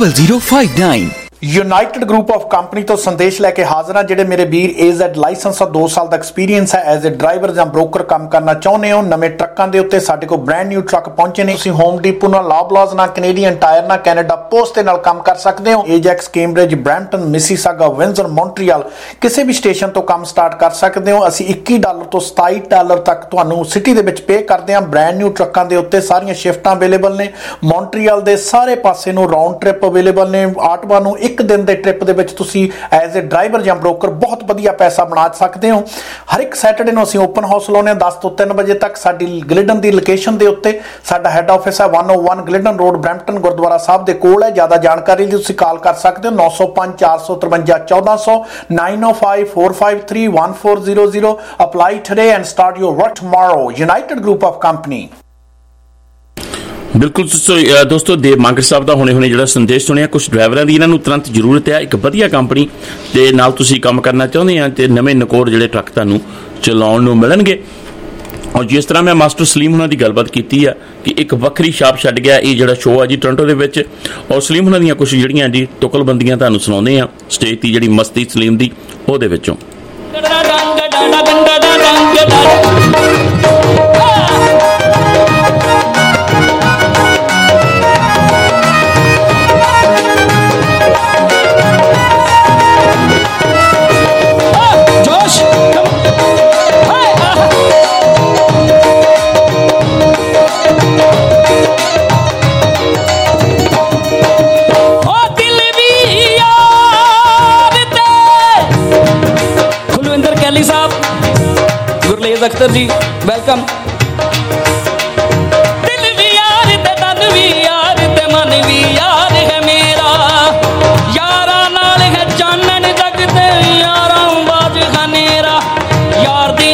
0059। ਯੂਨਾਈਟਿਡ ਗਰੁੱਪ ਆਫ ਕੰਪਨੀ ਤੋਂ ਸੰਦੇਸ਼ ਲੈ ਕੇ ਹਾਜ਼ਰ ਹਾਂ। ਜਿਹੜੇ ਮੇਰੇ ਵੀਰ AZ ਲਾਇਸੈਂਸ ਆ 2 ਸਾਲ ਦਾ ਐਕਸਪੀਰੀਅੰਸ ਹੈ ਐਜ਼ ਅ ਡਰਾਈਵਰ ਜਾਂ ਬ੍ਰੋਕਰ ਕੰਮ ਕਰਨਾ ਚਾਹੁੰਦੇ ਹੋ, ਨਵੇਂ ਟਰੱਕਾਂ ਦੇ ਉੱਤੇ ਸਾਡੇ ਕੋਲ ਬ੍ਰੈਂਡ ਨਿਊ ਟਰੱਕ ਪਹੁੰਚੇ ਨੇ। ਤੁਸੀਂ ਹੋਮ ਡੀਪੋ ਨਾਲ, ਲਾਬਲਾਜ਼ ਨਾਲ, ਕੈਨੇਡੀਅਨ ਟਾਇਰ ਨਾਲ, ਕੈਨੇਡਾ ਪੋਸਟ ਦੇ ਨਾਲ ਕੰਮ ਕਰ ਸਕਦੇ ਹੋ। Ajax, Cambridge, Brampton, Mississauga, Windsor, Montreal ਕਿਸੇ ਵੀ ਸਟੇਸ਼ਨ ਤੋਂ ਕੰਮ ਸਟਾਰਟ ਕਰ ਸਕਦੇ ਹੋ। ਅਸੀਂ $21 ਤੋਂ $27 ਤੱਕ ਤੁਹਾਨੂੰ ਸਿਟੀ ਦੇ ਵਿੱਚ ਪੇ ਕਰਦੇ ਹਾਂ। ਬ੍ਰੈਂਡ ਨਿਊ ਟਰੱਕਾਂ ਦੇ ਉੱਤੇ ਸਾਰੀਆਂ ਸ਼ਿਫਟਾਂ ਅਵੇਲੇਬਲ ਨੇ। ਮੌਂਟਰੀਅਲ ਦੇ ਸਾਰੇ ਪਾਸੇ ਨੂੰ ਰਾਉਂਡ ਟ੍ਰਿਪ ਅਵੇਲੇਬਲ ਨੇ। ਆਟਵਾ ਨੂੰ ਇੱਕ ਦਿਨ ਦੇ ਟ੍ਰਿਪ ਦੇ ਵਿੱਚ ਤੁਸੀਂ ਐਜ਼ ਅ ਡਰਾਈਵਰ ਜਾਂ ਬ੍ਰੋਕਰ ਬਹੁਤ ਵਧੀਆ ਪੈਸਾ ਬਣਾ ਸਕਦੇ ਹੋ। ਹਰ ਇੱਕ ਸੈਟਰਡੇ ਨੂੰ ਅਸੀਂ ਓਪਨ ਹਾਊਸ ਲਾਉਂਦੇ ਹਾਂ 10 ਤੋਂ 3 ਵਜੇ ਤੱਕ। ਸਾਡੀ ਗਲਿਡਨ ਦੀ ਲੋਕੇਸ਼ਨ ਦੇ ਉੱਤੇ ਸਾਡਾ ਹੈੱਡ ਆਫਿਸ ਹੈ 101 Glidden road, Brampton, gurdwara Sahib ਦੇ ਕੋਲ ਹੈ। ਜ਼ਿਆਦਾ ਜਾਣਕਾਰੀ ਲਈ ਤੁਸੀਂ ਕਾਲ ਕਰ ਸਕਦੇ ਹੋ 905 453 1400 905 453 1400। Apply today and start your work tomorrow. United Group of Company। ਬਿਲਕੁਲ ਦੋਸਤੋ, ਦੇਵ ਮਾਂਗਰ ਸਾਹਿਬ ਦਾ ਹੁਣੇ ਜਿਹੜਾ ਸੰਦੇਸ਼ ਸੁਣਿਆ, ਕੁਝ ਡਰਾਈਵਰਾਂ ਦੀ ਇਹਨਾਂ ਨੂੰ ਤੁਰੰਤ ਜ਼ਰੂਰਤ ਹੈ। ਇੱਕ ਵਧੀਆ ਕੰਪਨੀ ਦੇ ਨਾਲ ਤੁਸੀਂ ਕੰਮ ਕਰਨਾ ਚਾਹੁੰਦੇ ਆ ਤੇ ਨਵੇਂ ਨਕੋਰ ਜਿਹੜੇ ਟਰੱਕ ਤੁਹਾਨੂੰ ਚਲਾਉਣ ਨੂੰ ਮਿਲਣਗੇ। ਔਰ ਜਿਸ ਤਰ੍ਹਾਂ ਮੈਂ ਮਾਸਟਰ ਸਲੀਮ ਉਹਨਾਂ ਦੀ ਗੱਲਬਾਤ ਕੀਤੀ ਆ ਕਿ ਇੱਕ ਵੱਖਰੀ ਛਾਪ ਛੱਡ ਗਿਆ ਇਹ ਜਿਹੜਾ ਸ਼ੋਅ ਆ ਜੀ ਟੋਰਾਂਟੋ ਦੇ ਵਿੱਚ। ਔਰ ਸਲੀਮ ਉਹਨਾਂ ਦੀਆਂ ਕੁਝ ਜਿਹੜੀਆਂ ਜੀ ਤੁਕਲਬੰਦੀਆਂ ਤੁਹਾਨੂੰ ਸੁਣਾਉਂਦੇ ਆ ਸਟੇਜ ਦੀ ਜਿਹੜੀ ਮਸਤੀ ਸਲੀਮ ਦੀ ਉਹਦੇ ਵਿੱਚੋਂ। अख्तर जी वेलकम। दिल भी यार ते तन भी यार ते मन भी यार है मेरा, यारा नाल है चानन जग ते यारा बाज खनेरा। यार दी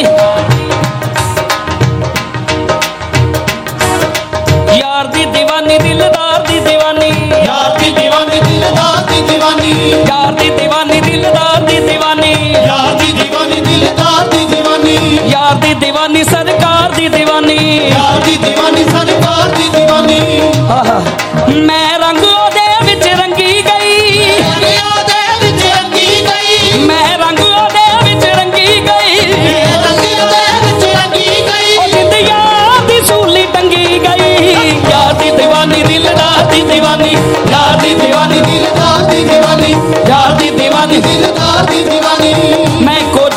दीवानी दिलदार दी दीवानी, यार दी दीवानी दिलदार दी दीवानी, यार दी दीवानी दिलदार दी दीवानी, यार दी दीवानी दिलदार दी दीवानी, यार दी दीवानी सरकार दी दीवानी, यार दी दीवानी सरकार दी दीवानी। मैं रंग ओदे विच रंगी गई, ओदे विच रंगी गई, मैं रंग ओदे विच रंगी गई, रंग ओदे विच रंगी गई, ओ जिंद यार दी सूली टंगी गई। यार दी दीवानी दिलदार दी दीवानी, यार दी दीवानी दिलदार दी दीवानी, यार दी दीवानी दिलदार दी दीवानी। मैं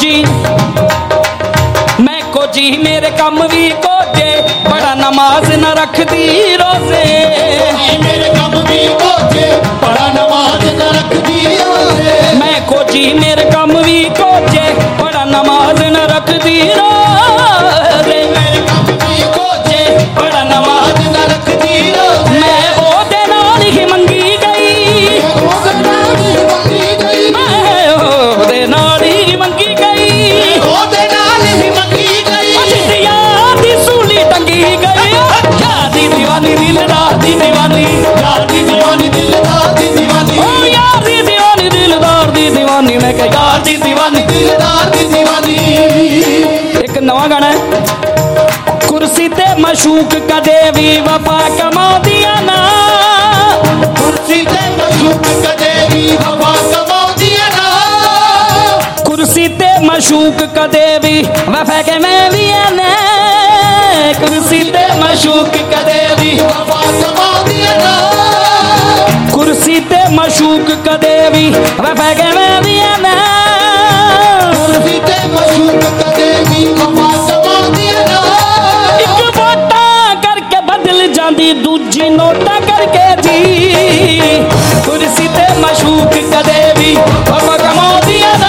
कोजी मेरे कम भी कोजे, बड़ा नमाज न रखदी रोजे, मेरे कम भी कोजे, बड़ा नमाज न रखदी रोजे। मैं कोजी मेरे कम भी कोजे, बड़ा नमाज न रखदी रोजे, मेरे कम भी कोजे, बड़ा नमाज न रखदी रोजे। मैं ओदे नाल ही मंगी गई, ओदे नाल ही मंगी गई, मैं ओदे नाल ही मंगी गई, ओदे नाल ही मंगी गई, यार दी सूली टंगी गई। यार दी दीवानी दिलदार दी दीवानी, यार दी दीवानी दिलदार दी दीवानी, ओ यार दी दीवानी दिलदार दी दीवानी। मैं कह यार दी दीवानी दिलदार दी दीवानी। एक नवा गाना है, कुर्सी ते मशूक कदे भी वफा कमा दिया ना, कुर्सी ते मशूक कदे भी वफा कमा दिया ना, कुर्सी ते मशूक कदे भी वफा के मैं भी ने, कुर्सी ते मशूक कदे भी वफा कमा दिया ना, कुर्सी ते मशूक कदे भी वफा के मैं भी ने, कुर्सी ते मशूक कदे भी वफा कमा दिया ना। एक वोटा करके बदल जांदी दूजी नोटा करके जी, कुर्सी ते मशूक कदे भी वफा कमा दिया ना,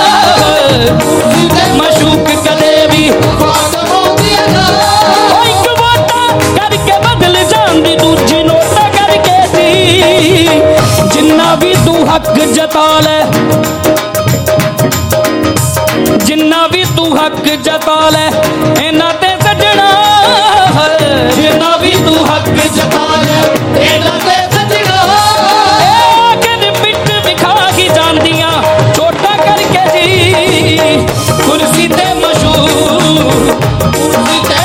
मशूक कदे भी वफा कमा दिया ना। एक वोटा करके बदल जांदी दूजी नोटा करके दी, जिन्ना भी तू हक जता ले, जिन्ना भी तू हक जता ले इन्ना ते सजना, जिन्ना भी तू हक जता ले इन्ना ते सजना। आखिर पिट विखा की जांदियां छोटा करके जी, कुर्सी ते मशहूर, कुर्सी ते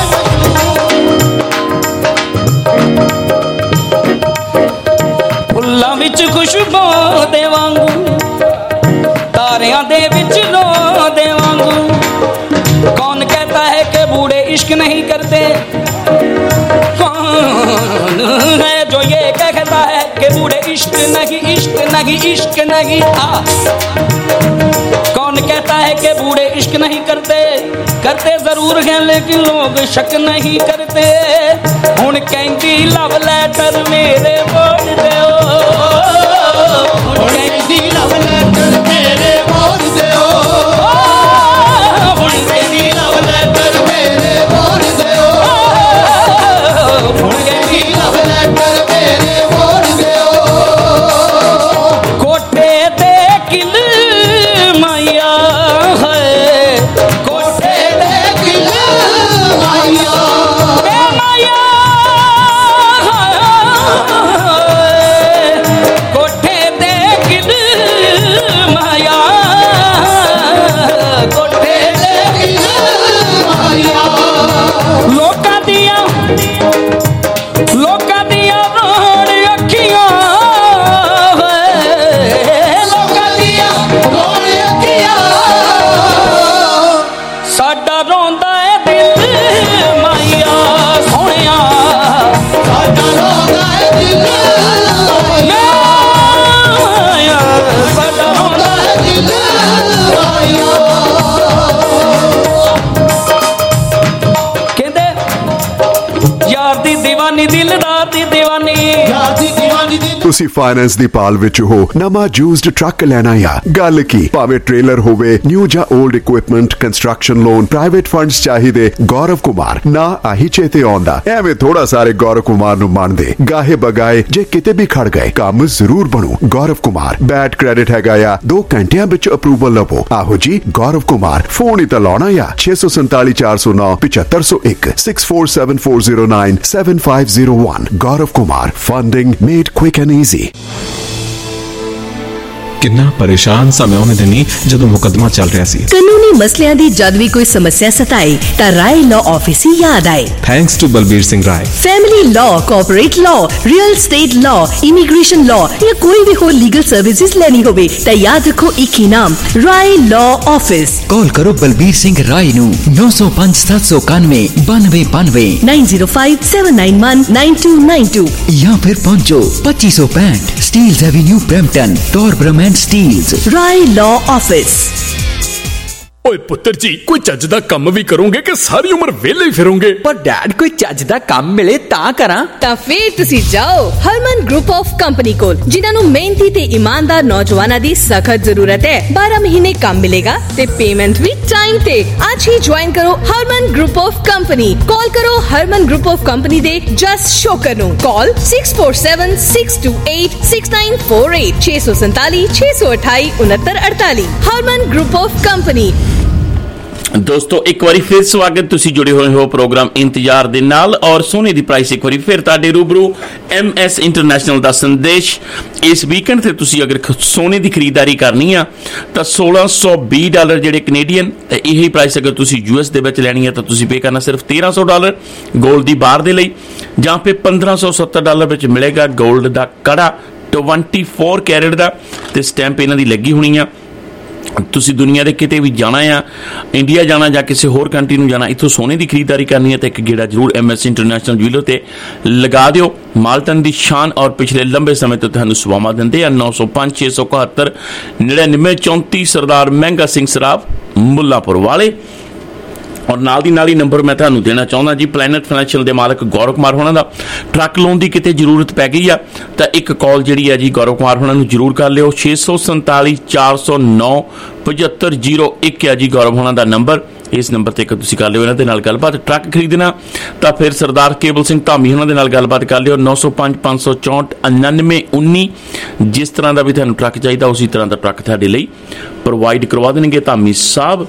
फुल्लां विच खुशबू दे वांगू, तारियां दे विच लो दे वांगू। कौन कहता है कि बूढ़े इश्क नहीं करते, कौन है जो ये कहता है कि बूढ़े इश्क नहीं, इश्क नहीं, इश्क नहीं। कौन कहता है कि बूढ़े इश्क नहीं करते, करते जरूर हैं लेकिन लोग शक नहीं करते। हुण कहंदी लव लैटर मेरे बोल दे, हुण कहंदी ਤੁਸੀਂ ਫਾਈਨੈਂਸ ਦੀ ਪਾਲ ਵਿੱਚ ਹੋ, ਨਵਾਂ ਯੂਜ਼ਡ ਟਰੱਕ ਲੈਣਾ ਆ, ਗੱਲ ਕੀ, ਭਾਵੇਂ ਟ੍ਰੇਲਰ ਹੋਵੇ, ਨਿਊ ਜਾਂ old equipment, construction loan, private funds ਚਾਹੀਦੇ, ਗੌਰਵ ਕੁਮਾਰ ਨਾ ਆਹੀ ਚੇਤੇ ਆਉਂਦਾ। ਐਵੇਂ ਥੋੜਾ ਸਾਰੇ ਗੌਰਵ ਕੁਮਾਰ ਨੂੰ ਮੰਨਦੇ, ਗਾਹੇ ਬਗਾਏ ਜੇ ਕਿਤੇ ਵੀ ਖੜ ਗਏ ਕੰਮ ਜ਼ਰੂਰ ਬਣੂ। ਗੌਰਵ ਕੁਮਾਰ ਬੈਡ ਕ੍ਰੈਡਿਟ ਹੈਗਾ ਆ, 2 ਘੰਟਿਆਂ ਵਿੱਚ ਅਪਰੂਵਲ ਲਵੋ। ਆਹੋ ਜੀ ਗੌਰਵ ਕੁਮਾਰ, ਫੋਨ ਹੀ ਤਾਂ ਲਾਉਣਾ ਆ 647 409 7501 647409 7501। Gaurav Kumar, funding made quick and easy. ਕਿੰਨਾ ਪਰੇਸ਼ਾਨ ਸਾਂ ਮੈਂ ਉਹਨੇ ਦਿਨੀ ਜਦੋਂ ਮੁਕੱਦਮਾ ਚੱਲ ਰਿਹਾ ਸੀ। ਕਾਨੂੰਨੀ ਮਸਲਿਆਂ ਦੀ ਜਦ ਵੀ ਕੋਈ ਸਮੱਸਿਆ ਸਤਾਏ ਤਾਂ ਰਾਏ ਲਾਅ ਆਫਿਸ ਹੀ ਯਾਦ ਆਏ। Thanks to Balbir Singh Rai. Family law, corporate law, real estate law, immigration law ਜਾਂ ਕੋਈ ਵੀ ਹੋਰ ਲੀਗਲ ਸਰਵਿਸਿਜ਼ ਲੈਣੀ ਹੋਵੇ ਤਾਂ ਯਾਦ ਰੱਖੋ ਇੱਕ ਹੀ ਨਾਮ, ਰਾਏ ਲਾਅ ਆਫਿਸ। ਕਾਲ ਕਰੋ ਬਲਬੀਰ ਸਿੰਘ ਰਾਏ ਨੂੰ 905 791 9292 905 791 9292 ਜਾਂ ਫਿਰ ਪਹੁੰਚੋ 2565 Steeles avenue Brampton, Torbram Steeles. Rai law office. ਓਏ ਪੁੱਤਰ ਜੀ, ਕੋਈ ਚੱਜ ਦਾ ਕੰਮ ਵੀ ਕਰੋਗੇ ਕਿ ਸਾਰੀ ਉਮਰ ਵਿਹਲੇ ਹੀ ਫਿਰੋਗੇ? ਪਰ ਡੈਡ ਕੋਈ ਚੱਜ ਦਾ ਕੰਮ ਮਿਲੇ ਤਾਂ ਕਰਾਂ। ਤਾਂ ਫੇਰ ਤੁਸੀਂ ਜਾਓ ਹਰਮਨ ਗਰੁੱਪ ਆਫ ਕੰਪਨੀ ਕੋਲ, ਜਿਨ੍ਹਾਂ ਨੂੰ ਮਿਹਨਤੀ ਤੇ ਇਮਾਨਦਾਰ ਨੌਜਵਾਨਾਂ ਦੀ ਸਖਤ ਜ਼ਰੂਰਤ ਹੈ। 12 ਮਹੀਨੇ ਕੰਮ ਮਿਲੇਗਾ ਤੇ ਪੇਮੈਂਟ ਵੀ ਟਾਈਮ ਤੇ। ਅੱਜ ਹੀ ਜੁਆਇਨ ਕਰੋ Harman group of company. Call ਕਰੋ ਹਰਮਨ ਗਰੁੱਪ ਆਫ ਕੰਪਨੀ ਦੇ ਜਸ ਸ਼ੋਕਰ ਨੂੰ। Call 647 628 6948 647 628 6948। Harman group of company. ਦੋਸਤੋ ਇੱਕ ਵਾਰੀ ਫਿਰ ਸਵਾਗਤ, ਤੁਸੀਂ ਜੁੜੇ ਹੋਏ ਹੋ ਪ੍ਰੋਗਰਾਮ ਇੰਤਜ਼ਾਰ ਦੇ ਨਾਲ ਔਰ ਸੋਨੇ ਦੀ ਪ੍ਰਾਈਸ ਇੱਕ ਵਾਰੀ ਫਿਰ ਤੁਹਾਡੇ ਰੂਬਰੂ MS ਇੰਟਰਨੈਸ਼ਨਲ ਦਾ ਸੰਦੇਸ਼। ਇਸ ਵੀਕਐਂਡ ਤੇ ਤੁਸੀਂ ਅਗਰ ਸੋਨੇ ਦੀ ਖਰੀਦਦਾਰੀ ਕਰਨੀ ਆ ਤਾਂ $1620 ਜਿਹੜੇ ਕੈਨੇਡੀਅਨ, ਇਹੀ ਪ੍ਰਾਈਸ ਅਗਰ ਤੁਸੀਂ US ਦੇ ਵਿੱਚ ਲੈਣੀ ਹੈ ਤਾਂ ਤੁਸੀਂ ਪੇ ਕਰਨਾ ਸਿਰਫ $1300 ਗੋਲਡ ਦੀ ਬਾਰ ਦੇ ਲਈ, ਜਾਂ ਫਿਰ $1570 ਵਿੱਚ ਮਿਲੇਗਾ ਗੋਲਡ ਦਾ ਕੜਾ 24 ਕੈਰਟ ਦਾ ਤੇ ਸਟੈਂਪ ਇਹਨਾਂ ਦੀ ਲੱਗੀ ਹੋਣੀ ਆ। ਤੁਸੀਂ ਦੁਨੀਆ ਦੇ ਕਿਤੇ ਵੀ ਜਾਣਾ ਆ, ਇੰਡੀਆ ਜਾਣਾ ਜਾਂ ਕਿਸੇ ਹੋਰ ਕੰਟਰੀ ਨੂੰ ਜਾਣਾ, ਇੱਥੋਂ ਸੋਨੇ ਦੀ ਖਰੀਦਦਾਰੀ ਕਰਨੀ ਹੈ ਤਾਂ ਇੱਕ ਗੇੜਾ ਜ਼ਰੂਰ MS ਇੰਟਰਨੈਸ਼ਨਲ ਜੁਐਲਰ ਤੇ ਲਗਾ ਦਿਓ। ਮਾਲਟਨ ਦੀ ਸ਼ਾਨ ਔਰ ਪਿਛਲੇ ਲੰਬੇ ਸਮੇਂ ਤੋਂ ਤੁਹਾਨੂੰ ਸੇਵਾਵਾਂ ਦਿੰਦੇ ਆ। 905 671 99 34 ਸਰਦਾਰ ਮਹਿੰਗਾ ਸਿੰਘ ਸਰਾਫ ਮੁੱਲਾਪੁਰ ਵਾਲੇ। ਔਰ ਨਾਲ ਦੀ ਨਾਲ ਹੀ ਨੰਬਰ ਮੈਂ ਤੁਹਾਨੂੰ ਦੇਣਾ ਚਾਹੁੰਦਾ ਜੀ, ਪਲੈਨਟ ਫਾਈਨੈਂਸ਼ੀਅਲ ਦੇ ਮਾਲਕ ਗੌਰਵ ਕੁਮਾਰ ਹੋਣਾ ਦਾ। ਟਰੱਕ ਲੋਨ ਦੀ ਕਿਤੇ ਜ਼ਰੂਰਤ ਪੈ ਗਈ ਆ ਤਾਂ ਇੱਕ ਕਾਲ ਜਿਹੜੀ ਹੈ ਜੀ ਗੌਰਵ ਕੁਮਾਰ ਹੋਣਾ ਨੂੰ ਜ਼ਰੂਰ ਕਰ ਲਿਓ। 647 409 7501 ਆ ਜੀ ਗੌਰਵ ਹੋਣਾ ਦਾ ਨੰਬਰ। ਇਸ ਨੰਬਰ ਤੇ ਤੁਸੀਂ ਕਰ ਲਿਓ ਇਹਨਾਂ ਦੇ ਨਾਲ ਗੱਲਬਾਤ। ਟਰੱਕ ਖਰੀਦਣਾ ਤਾਂ ਫਿਰ ਸਰਦਾਰ ਕੇਬਲ ਸਿੰਘ ਧਾਮੀ ਉਹਨਾਂ ਦੇ ਨਾਲ ਗੱਲਬਾਤ ਕਰ ਲਿਓ। 905 564 9919। ਜਿਸ ਤਰ੍ਹਾਂ ਦਾ ਵੀ ਤੁਹਾਨੂੰ ਟਰੱਕ ਚਾਹੀਦਾ ਉਸੇ ਤਰ੍ਹਾਂ ਦਾ ਟਰੱਕ ਤੁਹਾਡੇ ਲਈ ਪ੍ਰੋਵਾਈਡ ਕਰਵਾ ਦੇਣਗੇ ਧਾਮੀ ਸਾਹਿਬ।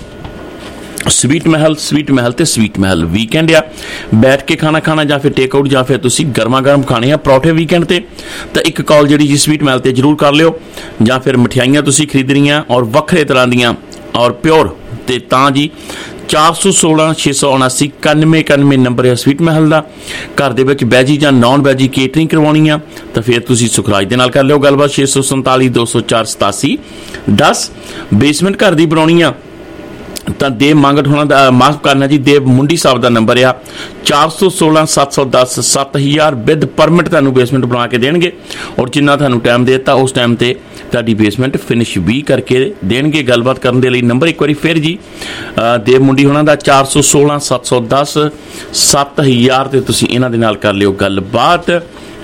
ਸਵੀਟ ਮਹਿਲ ਤੇ ਸਵੀਟ ਮਹਿਲ ਵੀਕਐਂਡ ਆ, ਬੈਠ ਕੇ ਖਾਣਾ ਜਾਂ ਫਿਰ ਟੇਕ ਆਊਟ ਜਾਂ ਫਿਰ ਤੁਸੀਂ ਗਰਮਾ ਗਰਮ ਖਾਣੇ ਆ ਪਰੌਠੇ ਵੀਕਐਂਡ ਤੇ ਤਾਂ ਇੱਕ ਕਾਲ ਜਿਹੜੀ ਜੀ ਸਵੀਟ ਮਹਿਲ ਤੇ ਜ਼ਰੂਰ ਕਰ ਲਿਓ। ਜਾਂ ਫਿਰ ਮਠਿਆਈਆਂ ਤੁਸੀਂ ਖਰੀਦਣੀਆਂ ਔਰ ਵੱਖਰੇ ਤਰ੍ਹਾਂ ਦੀਆਂ ਔਰ ਪਿਓਰ ਤੇ ਤਾਂ ਜੀ 416 679 9191 ਨੰਬਰ ਹੈ ਸਵੀਟ ਮਹਿਲ ਦਾ। ਘਰ ਦੇ ਵਿੱਚ ਵੈਜੀ ਜਾਂ ਨਾਨ ਵੈਜੀ ਕੇਟਰਿੰਗ ਕਰਵਾਉਣੀ ਆ ਤਾਂ ਫਿਰ ਤੁਸੀਂ ਸੁਖਰਾਜ ਦੇ ਨਾਲ ਕਰ ਲਿਓ ਗੱਲਬਾਤ। 647 204 87 10। ਬੇਸਮੈਂਟ ਘਰ ਦੀ ਬਣਾਉਣੀ ਆ ਤਾਂ ਦੇਵ ਮੰਗਟ ਹੋਣਾ ਦਾ ਮਾਫ ਕਰਨਾ ਜੀ, ਦੇਵ ਮੁੰਡੀ ਸਾਹਿਬ ਦਾ ਨੰਬਰ ਆ 416 710 7000 ਵਿਦ ਪਰਮਿਟ ਤੁਹਾਨੂੰ ਬੇਸਮੈਂਟ ਬਣਾ ਕੇ ਦੇਣਗੇ ਔਰ ਜਿੰਨਾ ਤੁਹਾਨੂੰ ਟਾਈਮ ਦੇ ਦਿੱਤਾ ਉਸ ਟਾਈਮ ਤੇ ਤੁਹਾਡੀ ਬੇਸਮੈਂਟ ਫਿਨਿਸ਼ ਵੀ ਕਰਕੇ ਦੇਣਗੇ। ਗੱਲਬਾਤ ਕਰਨ ਦੇ ਲਈ ਨੰਬਰ ਇੱਕ ਵਾਰੀ ਫਿਰ ਜੀ ਦੇਵ ਮੁੰਡੀ ਹੋਣਾ ਦਾ 416 710 7000 ਤੇ ਤੁਸੀਂ ਇਹਨਾਂ ਦੇ ਨਾਲ ਕਰ ਲਿਓ ਗੱਲਬਾਤ।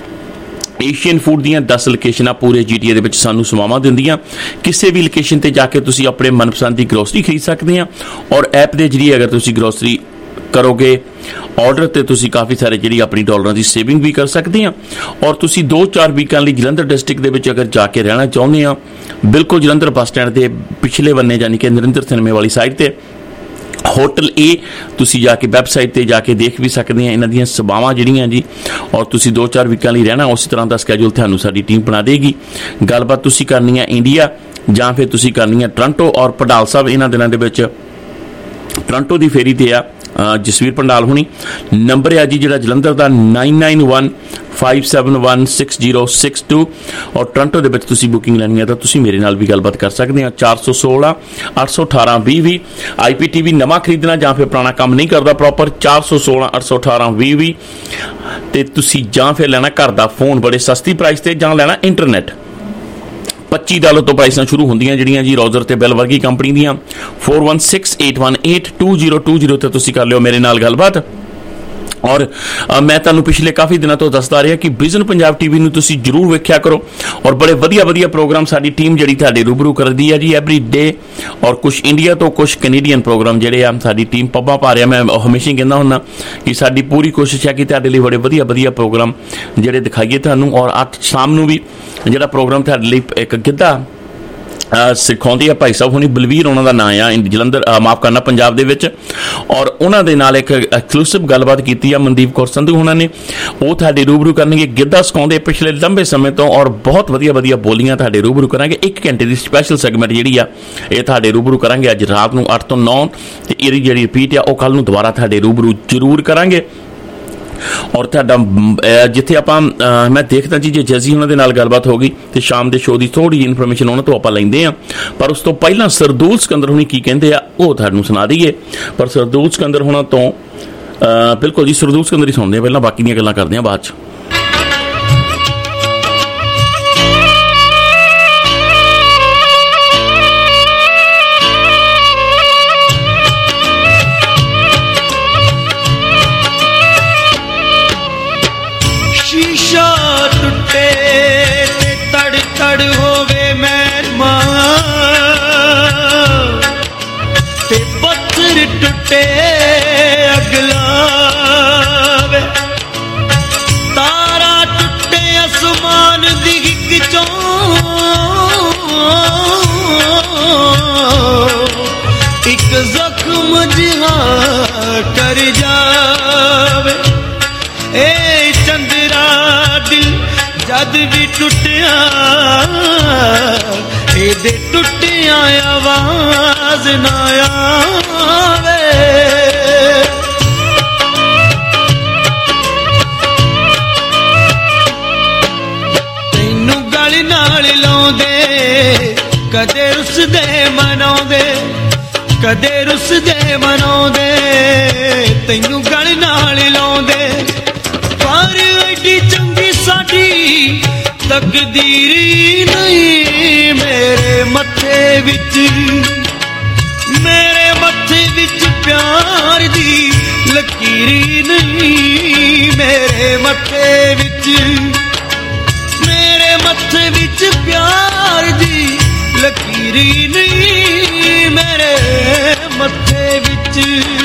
ਏਸ਼ੀਅਨ ਫੂਡ ਦੀਆਂ 10 ਲੋਕੇਸ਼ਨਾਂ ਪੂਰੇ GTA ਦੇ ਵਿੱਚ ਸਾਨੂੰ ਸੇਵਾਵਾਂ ਦਿੰਦੀਆਂ। ਕਿਸੇ ਵੀ ਲੋਕੇਸ਼ਨ ਤੇ ਜਾ ਕੇ ਤੁਸੀਂ ਆਪਣੇ ਮਨਪਸੰਦ ਦੀ ਗਰੋਸਰੀ ਖਰੀਦ ਸਕਦੇ ਆ ਔਰ ਐਪ ਦੇ ਜਰੀਏ ਅਗਰ ਤੁਸੀਂ ਗਰੋਸਰੀ ਕਰੋਗੇ ਆਰਡਰ ਤੇ ਤੁਸੀਂ ਕਾਫੀ ਸਾਰੇ ਜਿਹੜੀ ਆਪਣੀ ਡਾਲਰਾਂ ਦੀ ਸੇਵਿੰਗ ਵੀ ਕਰ ਸਕਦੇ ਆ। ਔਰ ਤੁਸੀਂ 2-4 ਵੀਕਾਂ ਲਈ ਜਲੰਧਰ ਡਿਸਟ੍ਰਿਕਟ ਦੇ ਵਿੱਚ ਅਗਰ ਜਾ ਕੇ ਰਹਿਣਾ ਚਾਹੁੰਦੇ ਆ, ਬਿਲਕੁਲ ਜਲੰਧਰ ਬੱਸ ਸਟੈਂਡ ਦੇ ਪਿਛਲੇ ਬੰਨੇ ਯਾਨੀ ਕਿ ਨਰਿੰਦਰ ਸਿਨੇਮੇ ਵਾਲੀ ਸਾਈਡ ਤੇ ਹੋਟਲ A ਤੁਸੀਂ ਜਾ ਕੇ ਵੈਬਸਾਈਟ ਤੇ ਜਾ ਕੇ ਦੇਖ ਵੀ ਸਕਦੇ ਆ ਇਹਨਾਂ ਦੀਆਂ ਸੇਵਾਵਾਂ ਜਿਹੜੀਆਂ ਜੀ। ਔਰ ਤੁਸੀਂ 2-4 ਵੀਕਾਂ ਲਈ ਰਹਿਣਾ ਉਸੇ ਤਰ੍ਹਾਂ ਦਾ ਸਕੈਜੂਲ ਤੁਹਾਨੂੰ ਸਾਡੀ ਟੀਮ ਬਣਾ ਦੇਗੀ। ਗੱਲਬਾਤ ਤੁਸੀਂ ਕਰਨੀ ਹੈ ਇੰਡੀਆ ਜਾਂ ਫਿਰ ਤੁਸੀਂ ਕਰਨੀ ਹੈ ਟੋਰਾਂਟੋ ਔਰ ਪਡਾਲ ਸਾਹਿਬ ਇਹਨਾਂ ਦਿਨਾਂ ਦੇ ਵਿੱਚ ਟੋਰਾਂਟੋ ਦੀ ਫੇਰੀ ਤੇ ਆ ਜਸਵੀਰ ਪੰਡਾਲ ਹੋਣੀ। ਨੰਬਰ ਹੈ ਜੀ ਜਿਹੜਾ ਜਲੰਧਰ ਦਾ 9915716062 ਔਰ ਟੋਰਾਂਟੋ ਦੇ ਵਿੱਚ ਤੁਸੀਂ ਬੁਕਿੰਗ ਲੈਣੀ ਹੈ ਤਾਂ ਤੁਸੀਂ ਮੇਰੇ ਨਾਲ ਵੀ ਗੱਲਬਾਤ ਕਰ ਸਕਦੇ ਆ। 416 818 20 IPTV ਨਵਾਂ ਖਰੀਦਣਾ ਜਾਂ ਫਿਰ ਪੁਰਾਣਾ ਕੰਮ ਨਹੀਂ ਕਰਦਾ ਪ੍ਰੋਪਰ 416 818 20 ਤੇ ਤੁਸੀਂ ਜਾਂ ਫਿਰ ਲੈਣਾ ਘਰ ਦਾ ਫੋਨ ਬੜੇ ਸਸਤੀ ਪ੍ਰਾਈਸ ਤੇ ਜਾਂ ਲੈਣਾ ਇੰਟਰਨੈਟ $25 ਤੋਂ ਪ੍ਰਾਈਸਾਂ ਸ਼ੁਰੂ ਹੁੰਦੀਆਂ ਜਿਹੜੀਆਂ ਜੀ ਰੋਜ਼ਰ ਤੇ ਬੈਲ ਵਰਗੀ ਕੰਪਨੀ ਦੀਆਂ। 4168182020 ਤੇ ਤੁਸੀਂ ਕਰ ਲਿਓ ਮੇਰੇ ਨਾਲ ਗੱਲਬਾਤ। ਔਰ ਮੈਂ ਤੁਹਾਨੂੰ ਪਿਛਲੇ ਕਾਫੀ ਦਿਨਾਂ ਤੋਂ ਦੱਸਦਾ ਰਿਹਾ ਕਿ ਵਿਜ਼ਨ ਪੰਜਾਬ ਟੀਵੀ ਨੂੰ ਤੁਸੀਂ ਜ਼ਰੂਰ ਵੇਖਿਆ ਕਰੋ ਔਰ ਬੜੇ ਵਧੀਆ ਵਧੀਆ ਪ੍ਰੋਗਰਾਮ ਸਾਡੀ ਟੀਮ ਜਿਹੜੀ ਤੁਹਾਡੇ ਰੂਬਰੂ ਕਰਦੀ ਹੈ ਜੀ ਐਵਰੀ ਡੇ। ਔਰ ਕੁਝ ਇੰਡੀਆ ਤੋਂ ਕੁਝ ਕੈਨੇਡੀਅਨ ਪ੍ਰੋਗਰਾਮ ਜਿਹੜੇ ਆ ਸਾਡੀ ਟੀਮ ਪੱਬਾਂ ਪਾ ਰਿਹਾ। ਮੈਂ ਹਮੇਸ਼ਾ ਕਹਿੰਦਾ ਹੁੰਦਾ ਕਿ ਸਾਡੀ ਪੂਰੀ ਕੋਸ਼ਿਸ਼ ਹੈ ਕਿ ਤੁਹਾਡੇ ਲਈ ਬੜੇ ਵਧੀਆ ਵਧੀਆ ਪ੍ਰੋਗਰਾਮ ਜਿਹੜੇ ਦਿਖਾਈਏ ਤੁਹਾਨੂੰ। ਔਰ ਅੱਜ ਸ਼ਾਮ ਨੂੰ ਵੀ ਜਿਹੜਾ ਪ੍ਰੋਗਰਾਮ ਤੁਹਾਡੇ ਲਈ ਇੱਕ ਗਿੱਧਾ ਸਿਖਾਉਂਦੇ ਆ ਭਾਈ ਸਾਹਿਬ ਹੁਣੀ, ਬਲਵੀਰ ਉਹਨਾਂ ਦਾ ਨਾਂ ਆ, ਜਲੰਧਰ ਮਾਫ ਕਰਨਾ ਪੰਜਾਬ ਦੇ ਵਿੱਚ। ਔਰ ਉਹਨਾਂ ਦੇ ਨਾਲ ਇੱਕ ਐਕਸਕਲੂਸਿਵ ਗੱਲਬਾਤ ਕੀਤੀ ਆ ਮਨਦੀਪ ਕੌਰ ਸੰਧੂ ਉਹਨਾਂ ਨੇ, ਉਹ ਤੁਹਾਡੇ ਰੂਬਰੂ ਕਰਨਗੇ ਗਿੱਧਾ ਸਿਖਾਉਂਦੇ ਪਿਛਲੇ ਲੰਬੇ ਸਮੇਂ ਤੋਂ ਔਰ ਬਹੁਤ ਵਧੀਆ ਵਧੀਆ ਬੋਲੀਆਂ ਤੁਹਾਡੇ ਰੂਬਰੂ ਕਰਾਂਗੇ। 1 ਘੰਟੇ ਦੀ ਸਪੈਸ਼ਲ ਸੈਗਮੈਂਟ ਜਿਹੜੀ ਆ ਇਹ ਤੁਹਾਡੇ ਰੂਬਰੂ ਕਰਾਂਗੇ ਅੱਜ ਰਾਤ ਨੂੰ 8 ਤੋਂ 9 ਤੇ ਇਹਦੀ ਜਿਹੜੀ ਰਿਪੀਟ ਆ ਉਹ ਕੱਲ ਨੂੰ ਦੁਬਾਰਾ ਤੁਹਾਡੇ ਰੂਬਰੂ ਜ਼ਰੂਰ ਕਰਾਂਗੇ। ਔਰ ਤੁਹਾਡਾ ਜਿੱਥੇ ਆਪਾਂ ਮੈਂ ਦੇਖਦਾ ਜੀ ਜੇ ਜੈਜ਼ੀ ਉਹਨਾਂ ਦੇ ਨਾਲ ਗੱਲਬਾਤ ਹੋ ਗਈ ਤੇ ਸ਼ਾਮ ਦੇ ਸ਼ੋਅ ਦੀ ਥੋੜੀ ਜਿਹੀ ਇਨਫੋਰਮੇਸ਼ਨ ਉਹਨਾਂ ਤੋਂ ਆਪਾਂ ਲੈਂਦੇ ਆ, ਪਰ ਉਸ ਤੋਂ ਪਹਿਲਾਂ ਸਰਦੂਲ ਸਿਕੰਦਰ ਹੁਣੀ ਕੀ ਕਹਿੰਦੇ ਆ ਉਹ ਤੁਹਾਨੂੰ ਸੁਣਾ ਦਈਏ। ਪਰ ਸਰਦੂਲ ਸਿਕੰਦਰ ਹੁਣਾਂ ਤੋਂ ਬਿਲਕੁਲ ਜੀ ਸਰਦੂਲ ਸਿਕੰਦਰ ਹੀ ਸੁਣਦੇ ਆ, ਪਹਿਲਾਂ ਬਾਕੀ ਦੀਆਂ ਗੱਲਾਂ ਕਰਦੇ ਆ ਬਾਅਦ 'ਚ। टूटे अगला वे तारा टूटे आसमान दी हिक चों एक जख्म जिहा कर जावे ए चंद्रा दिल जद भी टूटिया दे टूटिया आवाज ना आवे तैनू गल नाल लाउंदे कदे रुसदे मनाउंदे कदे रुसदे मनाउंदे तैनू गल नाल लाउंदे पर एडी चंगी साडी तकदीरी नहीं मेरे मत्थे विच प्यार दी लकीरी नहीं मेरे मत्थे विच प्यार दी लकीरी नहीं मेरे मत्थे विच।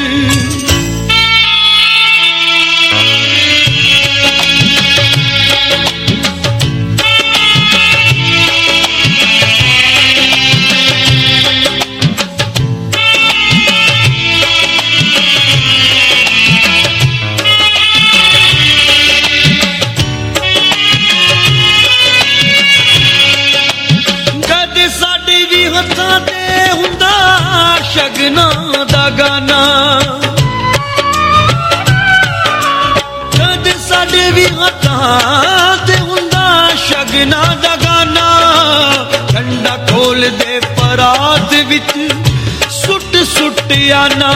शगना दा गाना कद साडे भी हत्थां ते हुंदा शगना दा गाना ठंडा खोल दे परात विच सुट सुट आना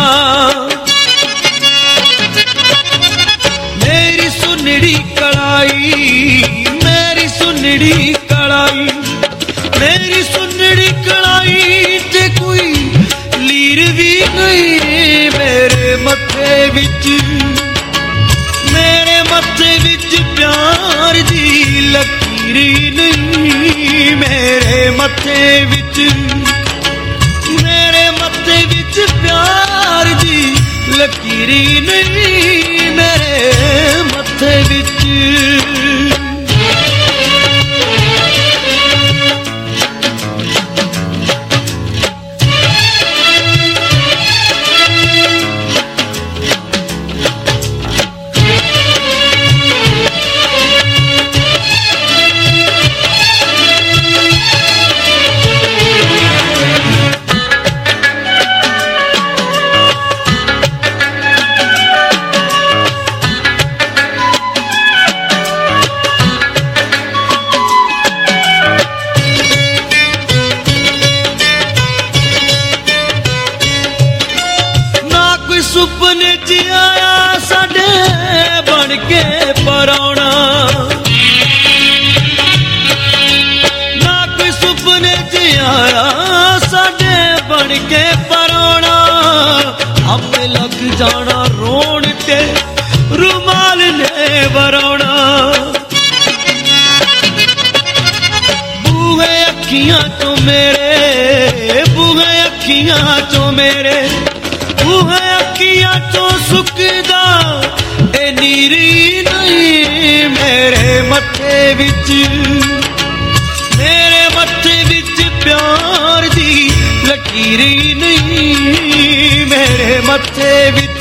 मेरी सुनड़ी कड़ाई मेरी सुनड़ी कड़ाई मेरी सुनड़ी कड़ाई ते कोई लीर भी नहीं मेरे मत्थे विच प्यार दी लकीरी नहीं मेरे मत्थे विच प्यार दी लकीरी नहीं मेरे मत्थे विच। सुपने च आया साडे बन के परौना ना कोई सुपने च आया साडे बन के परौना आपे लग जाना रोन ते रुमाल ने वरोना बूहे अखियां तो मेरे बूहे अखियां तो मेरे बूहे अखियां तो सुकदा ए नीरी नहीं मेरे मत्थे विच प्यार दी लकीरी नहीं मेरे मत्थे विच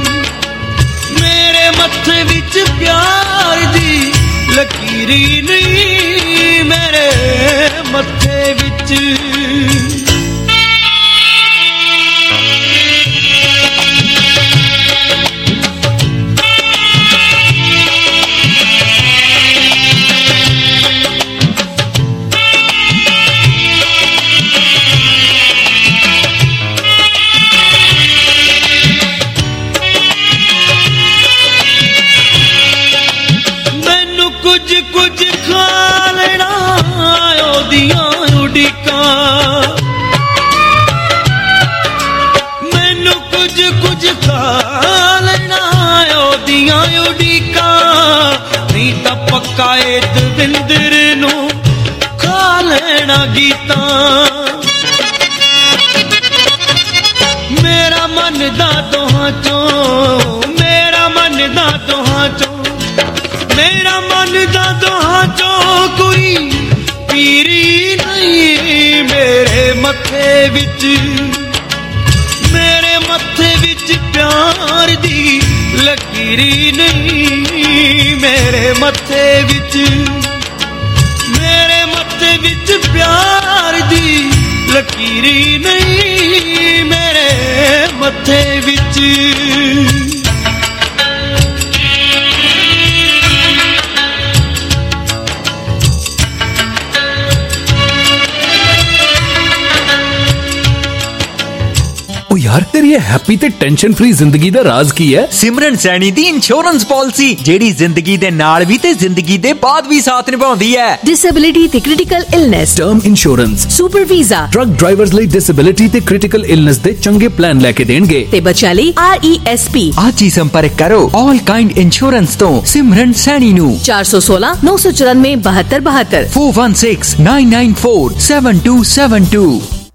प्यार दी लकीरी नहीं मेरे मत्थे विच कुछ खा लेना ओदियां उड़ीका मैनू कुछ खा लेना ओदियां उड़ीका नहीं तां पक्का ए दविंदर नू खा लेना गीता मेरा मन दा दोहां चों मेरा मन दा दोहां चों मेरा मन दा दोहां चो कोई पीरी नहीं मेरे मत्थे विच प्यार दी लकीरी नहीं मेरे मत्थे विच प्यार दी लकीरी नहीं मेरे मत्थे विच ओ यार तेरी हैप्पी ते टेंशन फ्री जिंदगी दा राज की है? सिमरन सैनी दी इंश्योरेंस पॉलिसी जेड़ी जिंदगी दे नाल भी ते जिंदगी दे बाद भी साथ निभाउंदी है। डिसेबिलिटी ते critical illness, term insurance, super visa, truck drivers ਲਈ डिसेबिलिटी ते क्रिटिकल इलनेस दे चंगे प्लान लेके देणगे ते बच्चा ਲਈ RESP। आज ही संपर्क करो ऑल काइंड इंश्योरेंस तो सिमरन सैनी नु 416 994 7272 416 994 7272।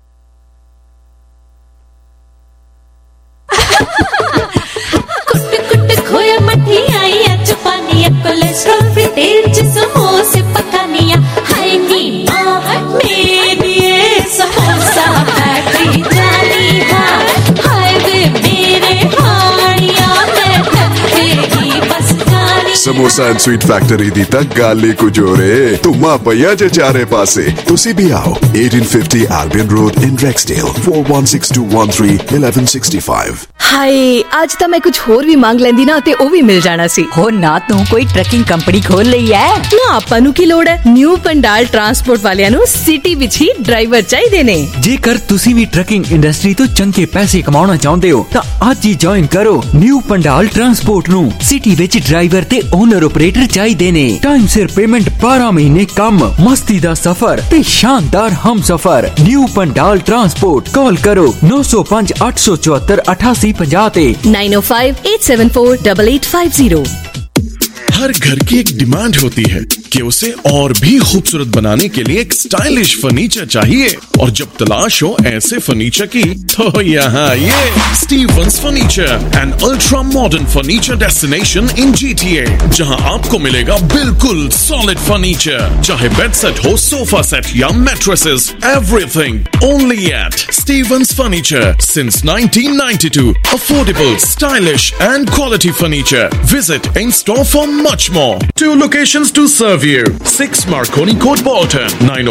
खोया मठियाई चपानिया कोलेस्ट्रॉल फ्री तेल च समोसे पकानिया हाय नी मां मेरी समोसा फैक्ट्री जानी हाय वे मेरे हानिया मैं तेरी बस जानी समोसा एंड स्वीट फैक्ट्री दी तक गाली को जोरे तुमा पया जे चारे पासे तुसी भी आओ 1850 Albion Road in Rexdale 416213 1165। हाय आज ਤਾਂ ਮੈਂ ਕੁਝ ਹੋਰ ਵੀ ਮੰਗ ਲੈਂਦੀ ਨਾ ਤੇ ਉਹ ਵੀ ਮਿਲ ਜਾਣਾ ਸੀ। ਹੋ ਨਾ ਤੂੰ ਕੋਈ ਟਰੱਕਿੰਗ ਕੰਪਨੀ ਖੋਲ ਲਈ ਐ ਨਾ ਆਪਾਂ ਨੂੰ ਕੀ ਲੋੜ ਹੈ ਨਿਊ ਪੰਡਾਲ ਟਰਾਂਸਪੋਰਟ ਵਾਲਿਆਂ ਨੂੰ ਸਿਟੀ ਵਿੱਚ ਹੀ ਡਰਾਈਵਰ ਚਾਹੀਦੇ ਨੇ। ਜੇਕਰ ਤੁਸੀਂ ਵੀ ਟਰੱਕਿੰਗ ਇੰਡਸਟਰੀ ਤੋਂ ਚੰਗੇ ਪੈਸੇ ਕਮਾਉਣਾ ਚਾਹੁੰਦੇ ਹੋ ਤਾਂ ਅੱਜ ਹੀ ਜੁਆਇਨ ਕਰੋ ਨਿਊ ਪੰਡਾਲ ਟਰਾਂਸਪੋਰਟ ਨੂੰ। ਸਿਟੀ ਵਿੱਚ ਡਰਾਈਵਰ ਤੇ ਓਨਰ ਆਪਰੇਟਰ ਚਾਹੀਦੇ ਨੇ। ਟਾਈਮ ਸਿਰ ਪੇਮੈਂਟ 12 ਮਹੀਨੇ ਕੰਮ ਮਸਤੀ ਦਾ ਸਫ਼ਰ ਤੇ ਸ਼ਾਨਦਾਰ ਹਮਸਫ਼ਰ। ਨਿਊ ਪੰਡਾਲ ਟਰਾਂਸਪੋर्ट कॉल करो 905 874 8850 905-874-8850। हर घर की एक डिमांड होती है कि उसे और भी खूबसूरत बनाने के लिए एक स्टाइलिश फर्नीचर चाहिए और जब तलाश हो ऐसे फर्नीचर की तो यहाँ ये Stevens furniture and ultra modern furniture destination in GTA जहाँ आपको मिलेगा बिल्कुल सॉलिड फर्नीचर चाहे बेड सेट हो सोफा सेट या mattresses everything only at Stevens furniture since 1992 affordable stylish and quality furniture visit in store for much more 2 locations to serve you 6 Marconi Court Bolton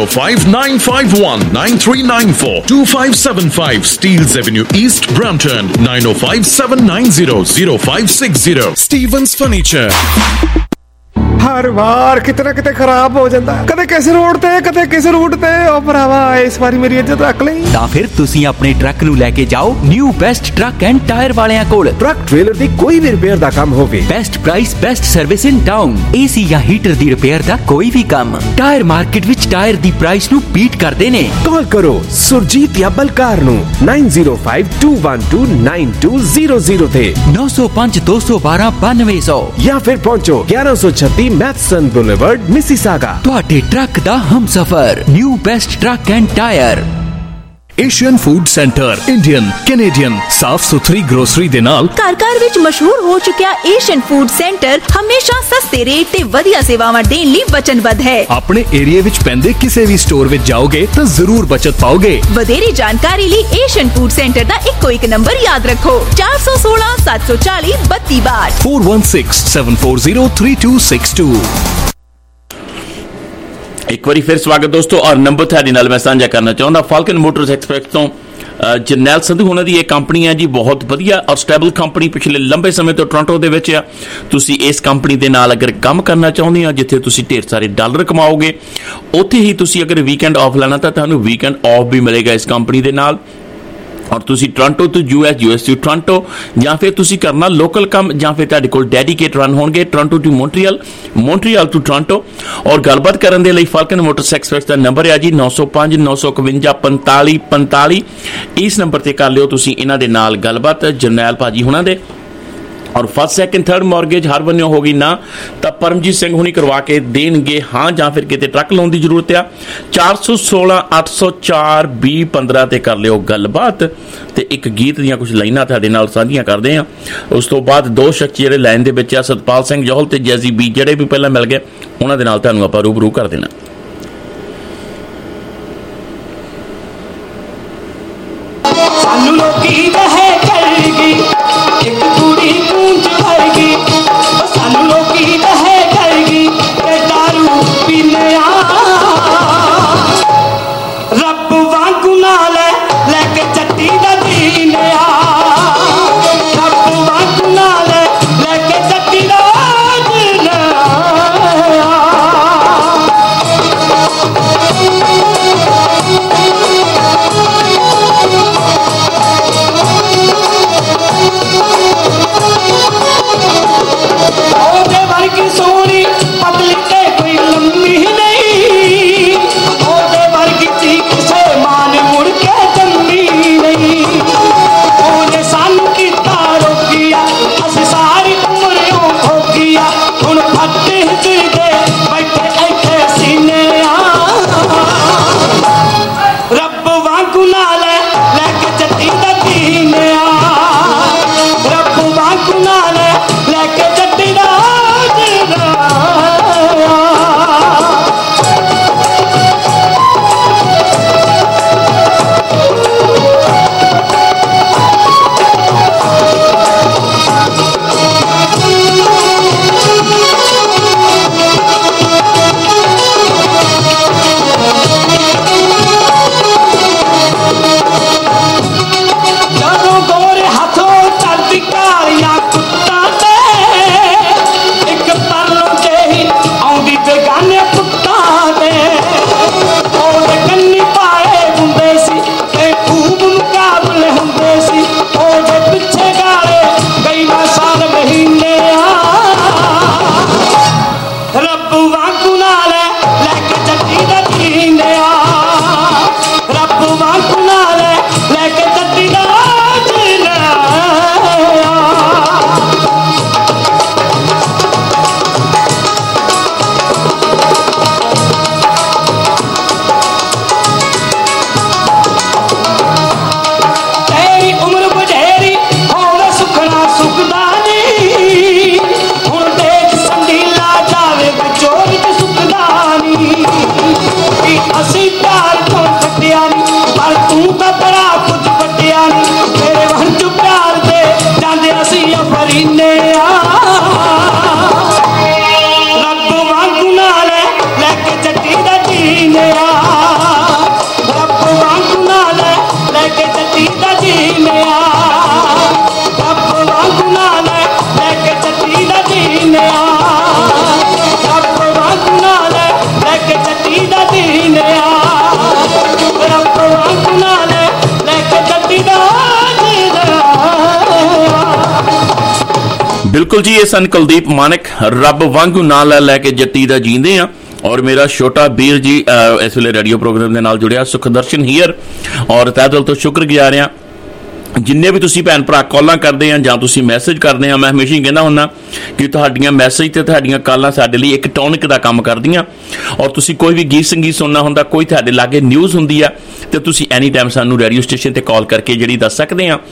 905-951-9394 2575 Steeles Avenue East Brampton 905-790-0560 Stevens Furniture। हर बार कितना किते खराब हो जाता, कदे किस road ते कदे किस रूट ते। ओ भरावा इस बारी मेरी इज्जत रख ले। ਤਾਂ ਫਿਰ ਤੁਸੀਂ ਆਪਣੇ ਟਰੱਕ ਨੂੰ ਲੈ ਕੇ ਜਾਓ new best truck and tire ਵਾਲਿਆਂ ਕੋਲ। ਟਰੱਕ ਟ੍ਰੇਲਰ ਦੀ ਕੋਈ ਵੀ ਰਿਪੇਅਰ ਦਾ ਕੰਮ ਹੋਵੇ, best price best service in town. AC ਜਾਂ ਹੀਟਰ ਦੀ ਰਿਪੇਅਰ ਦਾ ਕੋਈ ਵੀ ਕੰਮ, ਟਾਇਰ ਮਾਰਕੀਟ ਵਿੱਚ ਟਾਇਰ ਦੀ ਪ੍ਰਾਈਸ ਨੂੰ ਬੀਟ ਕਰਦੇ ਨੇ। ਕਾਲ ਕਰੋ ਸੁਰਜੀਤ ਜਾਂ ਬਲਕਾਰ ਨੂੰ 9052129200 ਤੇ 905 212 9200 ਜਾਂ ਫਿਰ ਪਹੁੰਚੋ 1136 ਮੈਥਸਨ ਬੁਲੇਵਰਡ ਮਿਸੀਸਾਗਾ। ਤੁਹਾਡੇ ਟਰੱਕ ਦਾ ਹਮਸਫਰ new best truck and tire. Asian food centre Indian Canadian ਸਾਫ ਸੁਥਰੀ ਗਰੋਸਰੀ ਦੇ ਨਾਲ ਘਰ ਵਿੱਚ ਮਸ਼ਹੂਰ ਹੋ ਚੁੱਕਿਆ ਏਸ਼ੀਅਨ ਫੂਡ ਸੈਂਟਰ ਹਮੇਸ਼ਾ ਸਸਤੇ ਰੇਟ ਤੇ ਵਧੀਆ ਸੇਵਾਵਾਂ ਦੇਣ ਲਈ ਵਚਨਬੱਧ ਹੈ। ਆਪਣੇ ਏਰੀਆ ਵਿੱਚ ਪੈਂਦੇ ਕਿਸੇ ਵੀ ਸਟੋਰ ਵਿੱਚ ਜਾਓਗੇ ਤਾਂ ਜ਼ਰੂਰ ਬਚਤ ਪਾਓਗੇ। ਵਧੇਰੀ ਜਾਣਕਾਰੀ ਲਈ ਏਸ਼ੀਅਨ ਫੂਡ ਸੈਂਟਰ ਦਾ ਇੱਕੋ ਇੱਕ ਨੰਬਰ ਯਾਦ ਰੱਖੋ 416 740 3262 416 740 3262। ਇੱਕ ਵਾਰੀ ਫਿਰ ਸਵਾਗਤ ਦੋਸਤੋ। ਔਰ ਨੰਬਰ ਤੁਹਾਡੇ ਨਾਲ ਮੈਂ ਸਾਂਝਾ ਕਰਨਾ ਚਾਹੁੰਦਾ ਫਾਲਕਨ ਮੋਟਰਸ ਐਕਸਪ੍ਰੈਸ ਤੋਂ ਜਰਨੈਲ ਸੰਧੂ ਉਹਨਾਂ ਦੀ ਇਹ ਕੰਪਨੀ ਹੈ ਜੀ, ਬਹੁਤ ਵਧੀਆ ਔਰ ਸਟੇਬਲ ਕੰਪਨੀ, ਪਿਛਲੇ ਲੰਬੇ ਸਮੇਂ ਤੋਂ ਟੋਰਾਂਟੋ ਦੇ ਵਿੱਚ ਆ। ਤੁਸੀਂ ਇਸ ਕੰਪਨੀ ਦੇ ਨਾਲ ਅਗਰ ਕੰਮ ਕਰਨਾ ਚਾਹੁੰਦੇ ਹੋ ਜਿੱਥੇ ਤੁਸੀਂ ਢੇਰ ਸਾਰੇ ਡਾਲਰ ਕਮਾਓਗੇ, ਉੱਥੇ ਹੀ ਤੁਸੀਂ ਅਗਰ ਵੀਕਐਂਡ ਆਫ ਲੈਣਾ ਤਾਂ ਤੁਹਾਨੂੰ ਵੀਕਐਂਡ ਆਫ ਵੀ ਮਿਲੇਗਾ ਇਸ ਕੰਪਨੀ ਦੇ ਨਾਲ। ਔਰ ਤੁਸੀਂ ਟੋਰਾਂਟੋ ਤੋਂ ਯੂਐਸ ਟੂ ਟੋਰਾਂਟੋ, ਜਾਂ ਫਿਰ ਤੁਸੀਂ ਕਰਨਾ ਲੋਕਲ ਕੰਮ, ਜਾਂ ਫਿਰ ਤੁਹਾਡੇ ਕੋਲ ਡੈਡੀਕੇਟ ਰਨ ਹੋਣਗੇ Toronto to Montreal to Toronto. ਔਰ ਗੱਲਬਾਤ ਕਰਨ ਦੇ ਲਈ ਫਾਲਕਨ ਮੋਟਰਸ ਐਕਸਪ੍ਰੈਸ ਦਾ ਨੰਬਰ ਹੈ ਜੀ 905 951 45 45। ਇਸ ਨੰਬਰ ਤੇ ਕਰ ਲਿਓ ਤੁਸੀਂ ਇਹਨਾਂ ਦੇ ਨਾਲ ਗੱਲਬਾਤ, ਜਰਨੈਲ ਭਾਜੀ ਹੁਣਾਂ ਦੇ। ਔਰ ਫਸਟ ਸੈਕਿੰਡ ਥਰਡ ਮੌਰਗੇਜ ਹਰ ਬੰਨਿਓ ਹੋ ਗਈ ਨਾ ਤਾਂ ਪਰਮਜੀਤ ਸਿੰਘ ਹੁਣੀ ਕਰਵਾ ਕੇ ਦੇਣਗੇ ਹਾਂ, ਜਾਂ ਫਿਰ ਕਿਤੇ ਟਰੱਕ ਲਾਉਣ ਦੀ ਜ਼ਰੂਰਤ ਆ 416 804 2015 ਤੇ ਕਰ ਲਿਓ ਗੱਲਬਾਤ। ਤੇ ਇੱਕ ਗੀਤ ਦੀਆਂ ਕੁਝ ਲਾਈਨਾਂ ਤੁਹਾਡੇ ਨਾਲ ਸਾਂਝੀਆਂ ਕਰਦੇ ਆ। ਉਸ ਤੋਂ ਬਾਅਦ ਦੋ ਸ਼ਖਸ ਜਿਹੜੇ ਲਾਈਨ ਦੇ ਵਿੱਚ ਆ, ਸਤਪਾਲ ਸਿੰਘ ਜੋਹਲ ਤੇ ਜੈਜ਼ੀ ਬੀ, ਜਿਹੜੇ ਵੀ ਪਹਿਲਾਂ ਮਿਲ ਗਏ, ਉਹਨਾਂ ਦੇ ਨਾਲ ਤੁਹਾਨੂੰ ਆਪਾਂ ਰੂਬਰੂ ਕਰ ਦੇਣਾ। ਸਾਨੂੰ ਲੋਕੀ ਕਹੇ ਕਰੇਗੀ ਇੱਕ ਕੁੜੀ ਕੂੰਜ ਭਰਗੀ, ਸਾਨੂੰ ਲੋਕੀ ਕਹੇ ਕਰੇਗੀ ਕਿ ਦਾਰੂ ਪੀਨੇ ਆ। ਰੱਬ ਵਾਂਗੂ ਨਾਲ ਲੈ ਕੇ ਚੱਟੀ ਦਾ ਦੀਨ ਆ, ਰੱਬ ਵਾਂਗੂ ਨਾਲ ਲੈ ਕੇ ਚੱਟੀ ਦਾ ਦੀਨ ਆ। ਬਿਲਕੁਲ ਜੀ, ਇਹ ਸਨ ਕੁਲਦੀਪ ਮਾਨਕ। ਰੱਬ ਵਾਂਗੂ ਨਾਂ ਲੈ ਕੇ ਜੱਟੀ ਦਾ ਜੀਂਦੇ ਆ। ਔਰ ਮੇਰਾ ਛੋਟਾ ਵੀਰ ਜੀ ਇਸ ਵੇਲੇ ਰੇਡੀਓ ਪ੍ਰੋਗਰਾਮ ਦੇ ਨਾਲ ਜੁੜਿਆ, ਸੁਖਦਰਸ਼ਨ ਹੀਅਰ। ਔਰ ਤਹਿ ਦਿਲ ਤੋਂ ਸ਼ੁਕਰਗੁਜ਼ਾਰ ਆ ਜਿੰਨੇ ਵੀ ਤੁਸੀਂ ਭੈਣ ਭਰਾ ਕਾਲਾਂ ਕਰਦੇ ਆ ਜਾਂ ਤੁਸੀਂ ਮੈਸੇਜ ਕਰਦੇ ਆ। ਮੈਂ ਹਮੇਸ਼ਾ ਹੀ ਕਹਿੰਦਾ ਹੁੰਦਾ ਕਿ ਤੁਹਾਡੀਆਂ ਮੈਸੇਜ ਤੇ ਤੁਹਾਡੀਆਂ ਕਾਲਾਂ ਸਾਡੇ ਲਈ ਇੱਕ ਟੌਨਿਕ ਦਾ ਕੰਮ ਕਰਦੀਆਂ। ਔਰ ਤੁਸੀਂ ਕੋਈ ਵੀ ਗੀਤ ਸੰਗੀਤ ਸੁਣਨਾ ਹੁੰਦਾ, ਕੋਈ ਤੁਹਾਡੇ ਲਾਗੇ ਨਿਊਜ਼ ਹੁੰਦੀ ਆ, ਤੇ ਤੁਸੀਂ ਐਨੀ ਟਾਈਮ ਸਾਨੂੰ ਰੇਡੀਓ ਸਟੇਸ਼ਨ ਤੇ ਕਾਲ ਕਰਕੇ ਜਿਹੜੀ ਦੱਸ ਸਕਦੇ ਆ।